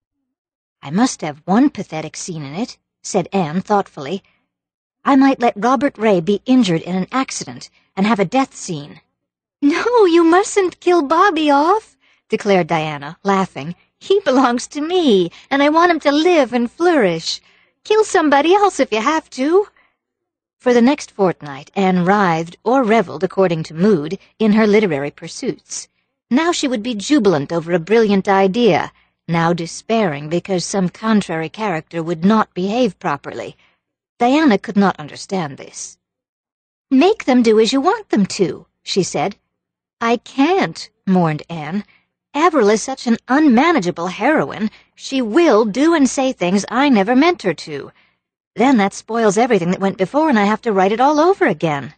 "I must have one pathetic scene in it," said Anne thoughtfully. "I might let Robert Ray be injured in an accident and have a death scene." "No, you mustn't kill Bobby off," declared Diana, laughing. "He belongs to me, and I want him to live and flourish. Kill somebody else if you have to." For the next fortnight, Anne writhed, or revelled according to mood, in her literary pursuits. Now she would be jubilant over a brilliant idea, now despairing because some contrary character would not behave properly. Diana could not understand this. "Make them do as you want them to," she said. "I can't," mourned Anne. "Avril is such an unmanageable heroine. She will do and say things I never meant her to. Then that spoils everything that went before, and I have to write it all over again."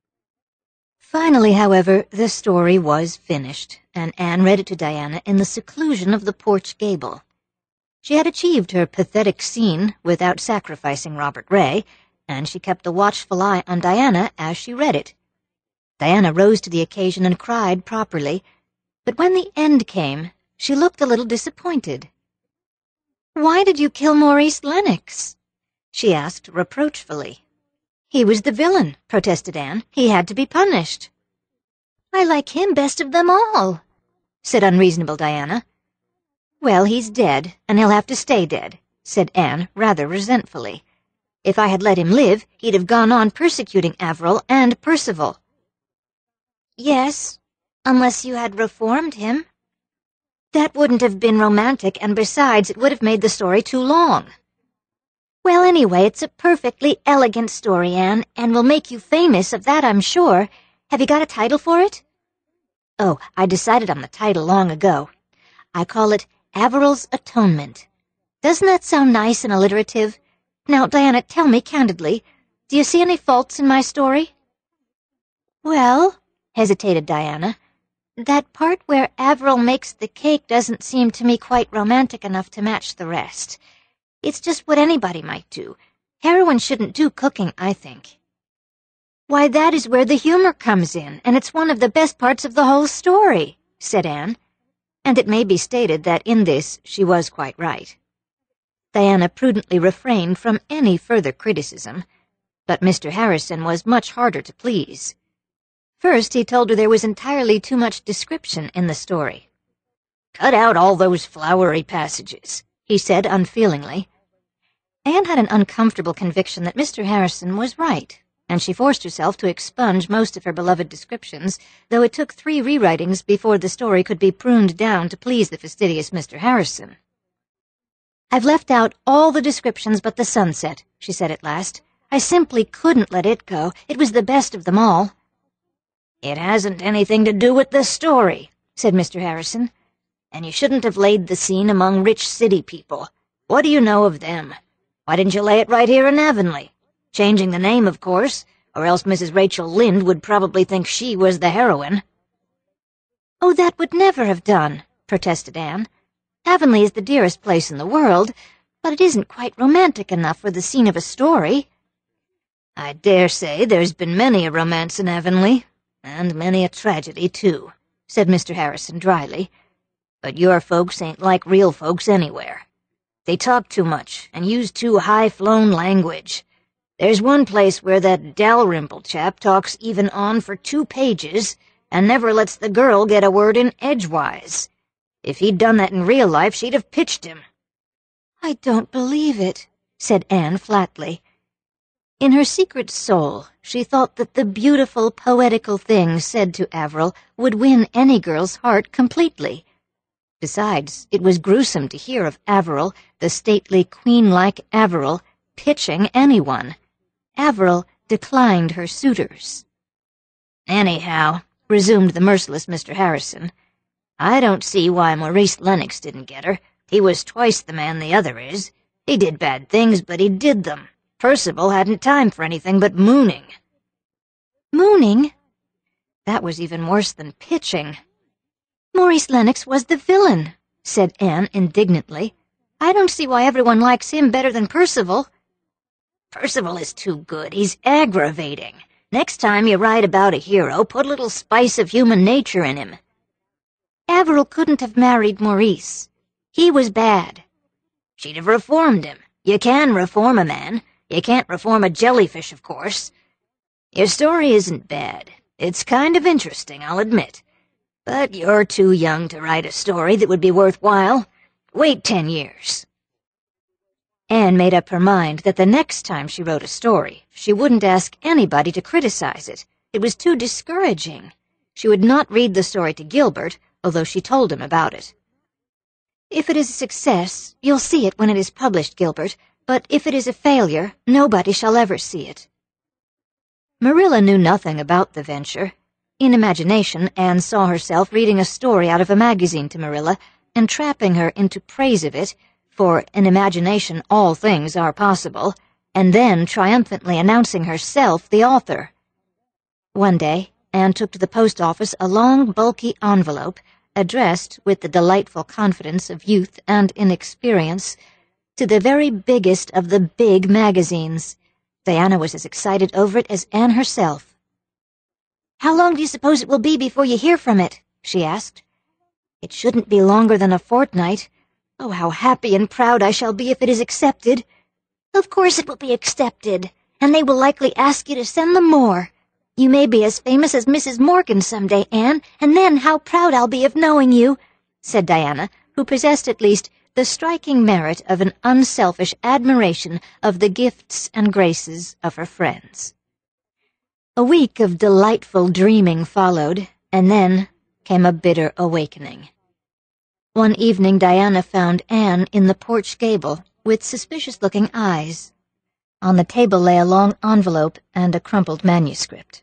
Finally, however, the story was finished, and Anne read it to Diana in the seclusion of the porch gable. She had achieved her pathetic scene without sacrificing Robert Ray, and she kept a watchful eye on Diana as she read it. Diana rose to the occasion and cried properly, but when the end came, she looked a little disappointed. "Why did you kill Maurice Lennox?" she asked reproachfully. "He was the villain," protested Anne. "He had to be punished." "I like him best of them all," said unreasonable Diana. "Well, he's dead, and he'll have to stay dead," said Anne rather resentfully. "If I had let him live, he'd have gone on persecuting Avril and Percival." "Yes, unless you had reformed him." "That wouldn't have been romantic, and besides, it would have made the story too long." "Well, anyway, it's a perfectly elegant story, Anne, and will make you famous, of that I'm sure. Have you got a title for it?" "Oh, I decided on the title long ago. I call it Avril's Atonement. Doesn't that sound nice and alliterative? Now, Diana, tell me candidly, do you see any faults in my story?" "Well," hesitated Diana, "that part where Avril makes the cake doesn't seem to me quite romantic enough to match the rest. It's just what anybody might do. Heroines shouldn't do cooking, I think." "Why, that is where the humor comes in, and it's one of the best parts of the whole story," said Anne. And it may be stated that in this she was quite right. Diana prudently refrained from any further criticism, but Mr. Harrison was much harder to please. First, he told her there was entirely too much description in the story. "Cut out all those flowery passages," he said unfeelingly. Anne had an uncomfortable conviction that Mr. Harrison was right, and she forced herself to expunge most of her beloved descriptions, though it took 3 rewritings before the story could be pruned down to please the fastidious Mr. Harrison. "I've left out all the descriptions but the sunset," she said at last. "I simply couldn't let it go. It was the best of them all." "It hasn't anything to do with the story," said Mr. Harrison. "And you shouldn't have laid the scene among rich city people. What do you know of them? Why didn't you lay it right here in Avonlea? Changing the name, of course, or else Mrs. Rachel Lynde would probably think she was the heroine." "Oh, that would never have done," protested Anne. "Avonlea is the dearest place in the world, but it isn't quite romantic enough for the scene of a story." "I dare say there's been many a romance in Avonlea, and many a tragedy, too," said Mr. Harrison dryly. "But your folks ain't like real folks anywhere. They talk too much and use too high-flown language. There's one place where that Dalrymple chap talks even on for 2 pages and never lets the girl get a word in edgewise. If he'd done that in real life, she'd have pitched him." "I don't believe it," said Anne flatly. In her secret soul, she thought that the beautiful, poetical things said to Averil would win any girl's heart completely. Besides, it was gruesome to hear of Averil, the stately, queen-like Averil, pitching anyone. Averil declined her suitors. "Anyhow," resumed the merciless Mr. Harrison, "I don't see why Maurice Lennox didn't get her. He was twice the man the other is. He did bad things, but he did them. Percival hadn't time for anything but mooning." "Mooning?" That was even worse than pitching. "Maurice Lennox was the villain," said Anne indignantly. "I don't see why everyone likes him better than Percival." "Percival is too good. He's aggravating. Next time you write about a hero, put a little spice of human nature in him." "Averil couldn't have married Maurice. He was bad." "She'd have reformed him. You can reform a man. You can't reform a jellyfish, of course. Your story isn't bad. It's kind of interesting, I'll admit. But you're too young to write a story that would be worthwhile. Wait 10 years. Anne made up her mind that the next time she wrote a story, she wouldn't ask anybody to criticize it. It was too discouraging. She would not read the story to Gilbert, although she told him about it. "If it is a success, you'll see it when it is published, Gilbert, but if it is a failure, nobody shall ever see it." Marilla knew nothing about the venture. In imagination, Anne saw herself reading a story out of a magazine to Marilla, entrapping her into praise of it, for in imagination all things are possible, and then triumphantly announcing herself the author. One day, Anne took to the post office a long, bulky envelope, addressed, with the delightful confidence of youth and inexperience, to the very biggest of the big magazines. Diana was as excited over it as Anne herself. "How long do you suppose it will be before you hear from it?" she asked. "It shouldn't be longer than a fortnight. Oh, how happy and proud I shall be if it is accepted." "Of course it will be accepted, and they will likely ask you to send them more. You may be as famous as Mrs. Morgan some day, Anne, and then how proud I'll be of knowing you," said Diana, who possessed at least the striking merit of an unselfish admiration of the gifts and graces of her friends. A week of delightful dreaming followed, and then came a bitter awakening. One evening Diana found Anne in the porch gable, with suspicious-looking eyes. On the table lay a long envelope and a crumpled manuscript.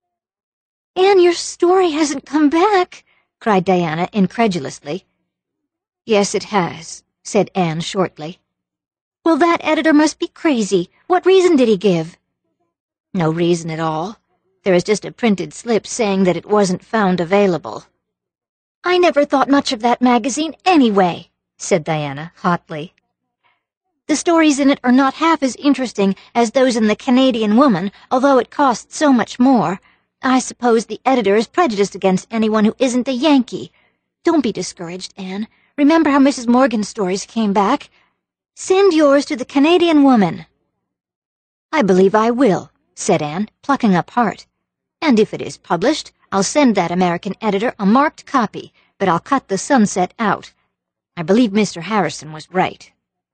"Anne, your story hasn't come back," cried Diana incredulously. "Yes, it has," said Anne shortly. "Well, that editor must be crazy. What reason did he give?" "No reason at all. There is just a printed slip saying that it wasn't found available." "I never thought much of that magazine anyway," said Diana hotly. "The stories in it are not half as interesting as those in the Canadian Woman, although it costs so much more. I suppose the editor is prejudiced against anyone who isn't a Yankee. Don't be discouraged, Anne. Remember how Mrs. Morgan's stories came back. Send yours to the Canadian Woman." "I believe I will," said Anne, plucking up heart. "And if it is published, I'll send that American editor a marked copy, but I'll cut the sunset out. I believe Mr. Harrison was right."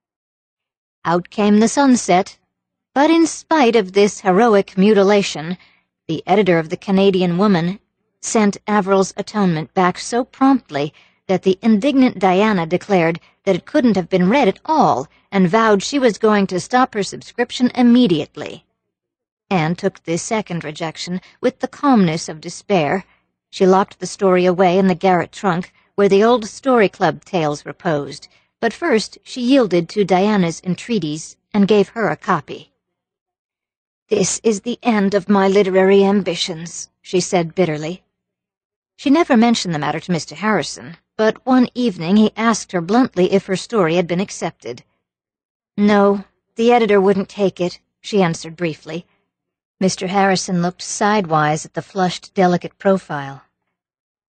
Out came the sunset, but in spite of this heroic mutilation, the editor of the Canadian Woman sent Averil's Atonement back so promptly that the indignant Diana declared that it couldn't have been read at all and vowed she was going to stop her subscription immediately. Anne took this second rejection with the calmness of despair. She locked the story away in the garret trunk where the old Story Club tales reposed, but first she yielded to Diana's entreaties and gave her a copy. "This is the end of my literary ambitions," she said bitterly. She never mentioned the matter to Mr. Harrison, but one evening he asked her bluntly if her story had been accepted. "No, the editor wouldn't take it," she answered briefly. Mr. Harrison looked sidewise at the flushed, delicate profile.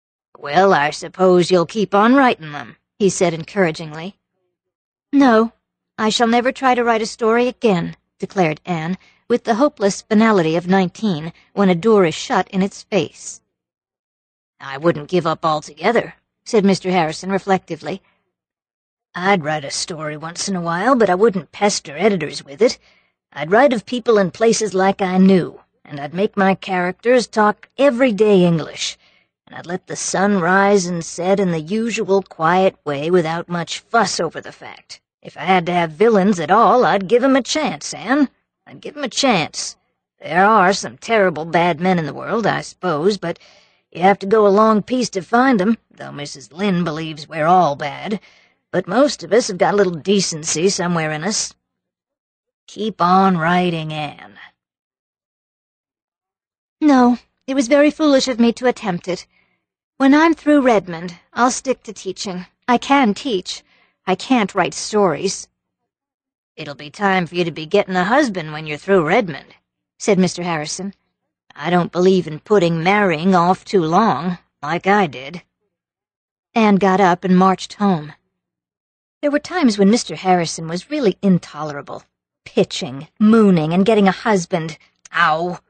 "Well, I suppose you'll keep on writing them," he said encouragingly. "No," "I shall never try to write a story again," declared Anne, with the hopeless finality of 19 when a door is shut in its face. "I wouldn't give up altogether," said Mr. Harrison reflectively. "I'd write a story once in a while, but I wouldn't pester editors with it. I'd write of people and places like I knew, and I'd make my characters talk everyday English, and I'd let the sun rise and set in the usual quiet way without much fuss over the fact. If I had to have villains at all, I'd give 'em a chance, Anne. I'd give 'em a chance. There are some terrible bad men in the world, I suppose, but you have to go a long piece to find 'em, though Mrs. Lynde believes we're all bad. But most of us have got a little decency somewhere in us. Keep on writing, Anne." "No, it was very foolish of me to attempt it. When I'm through Redmond, I'll stick to teaching. I can teach. I can't write stories." "It'll be time for you to be getting a husband when you're through Redmond," said Mr. Harrison. "I don't believe in putting marrying off too long, like I did." Anne got up and marched home. There were times when Mr. Harrison was really intolerable. Pitching, mooning, and getting a husband. "Ow!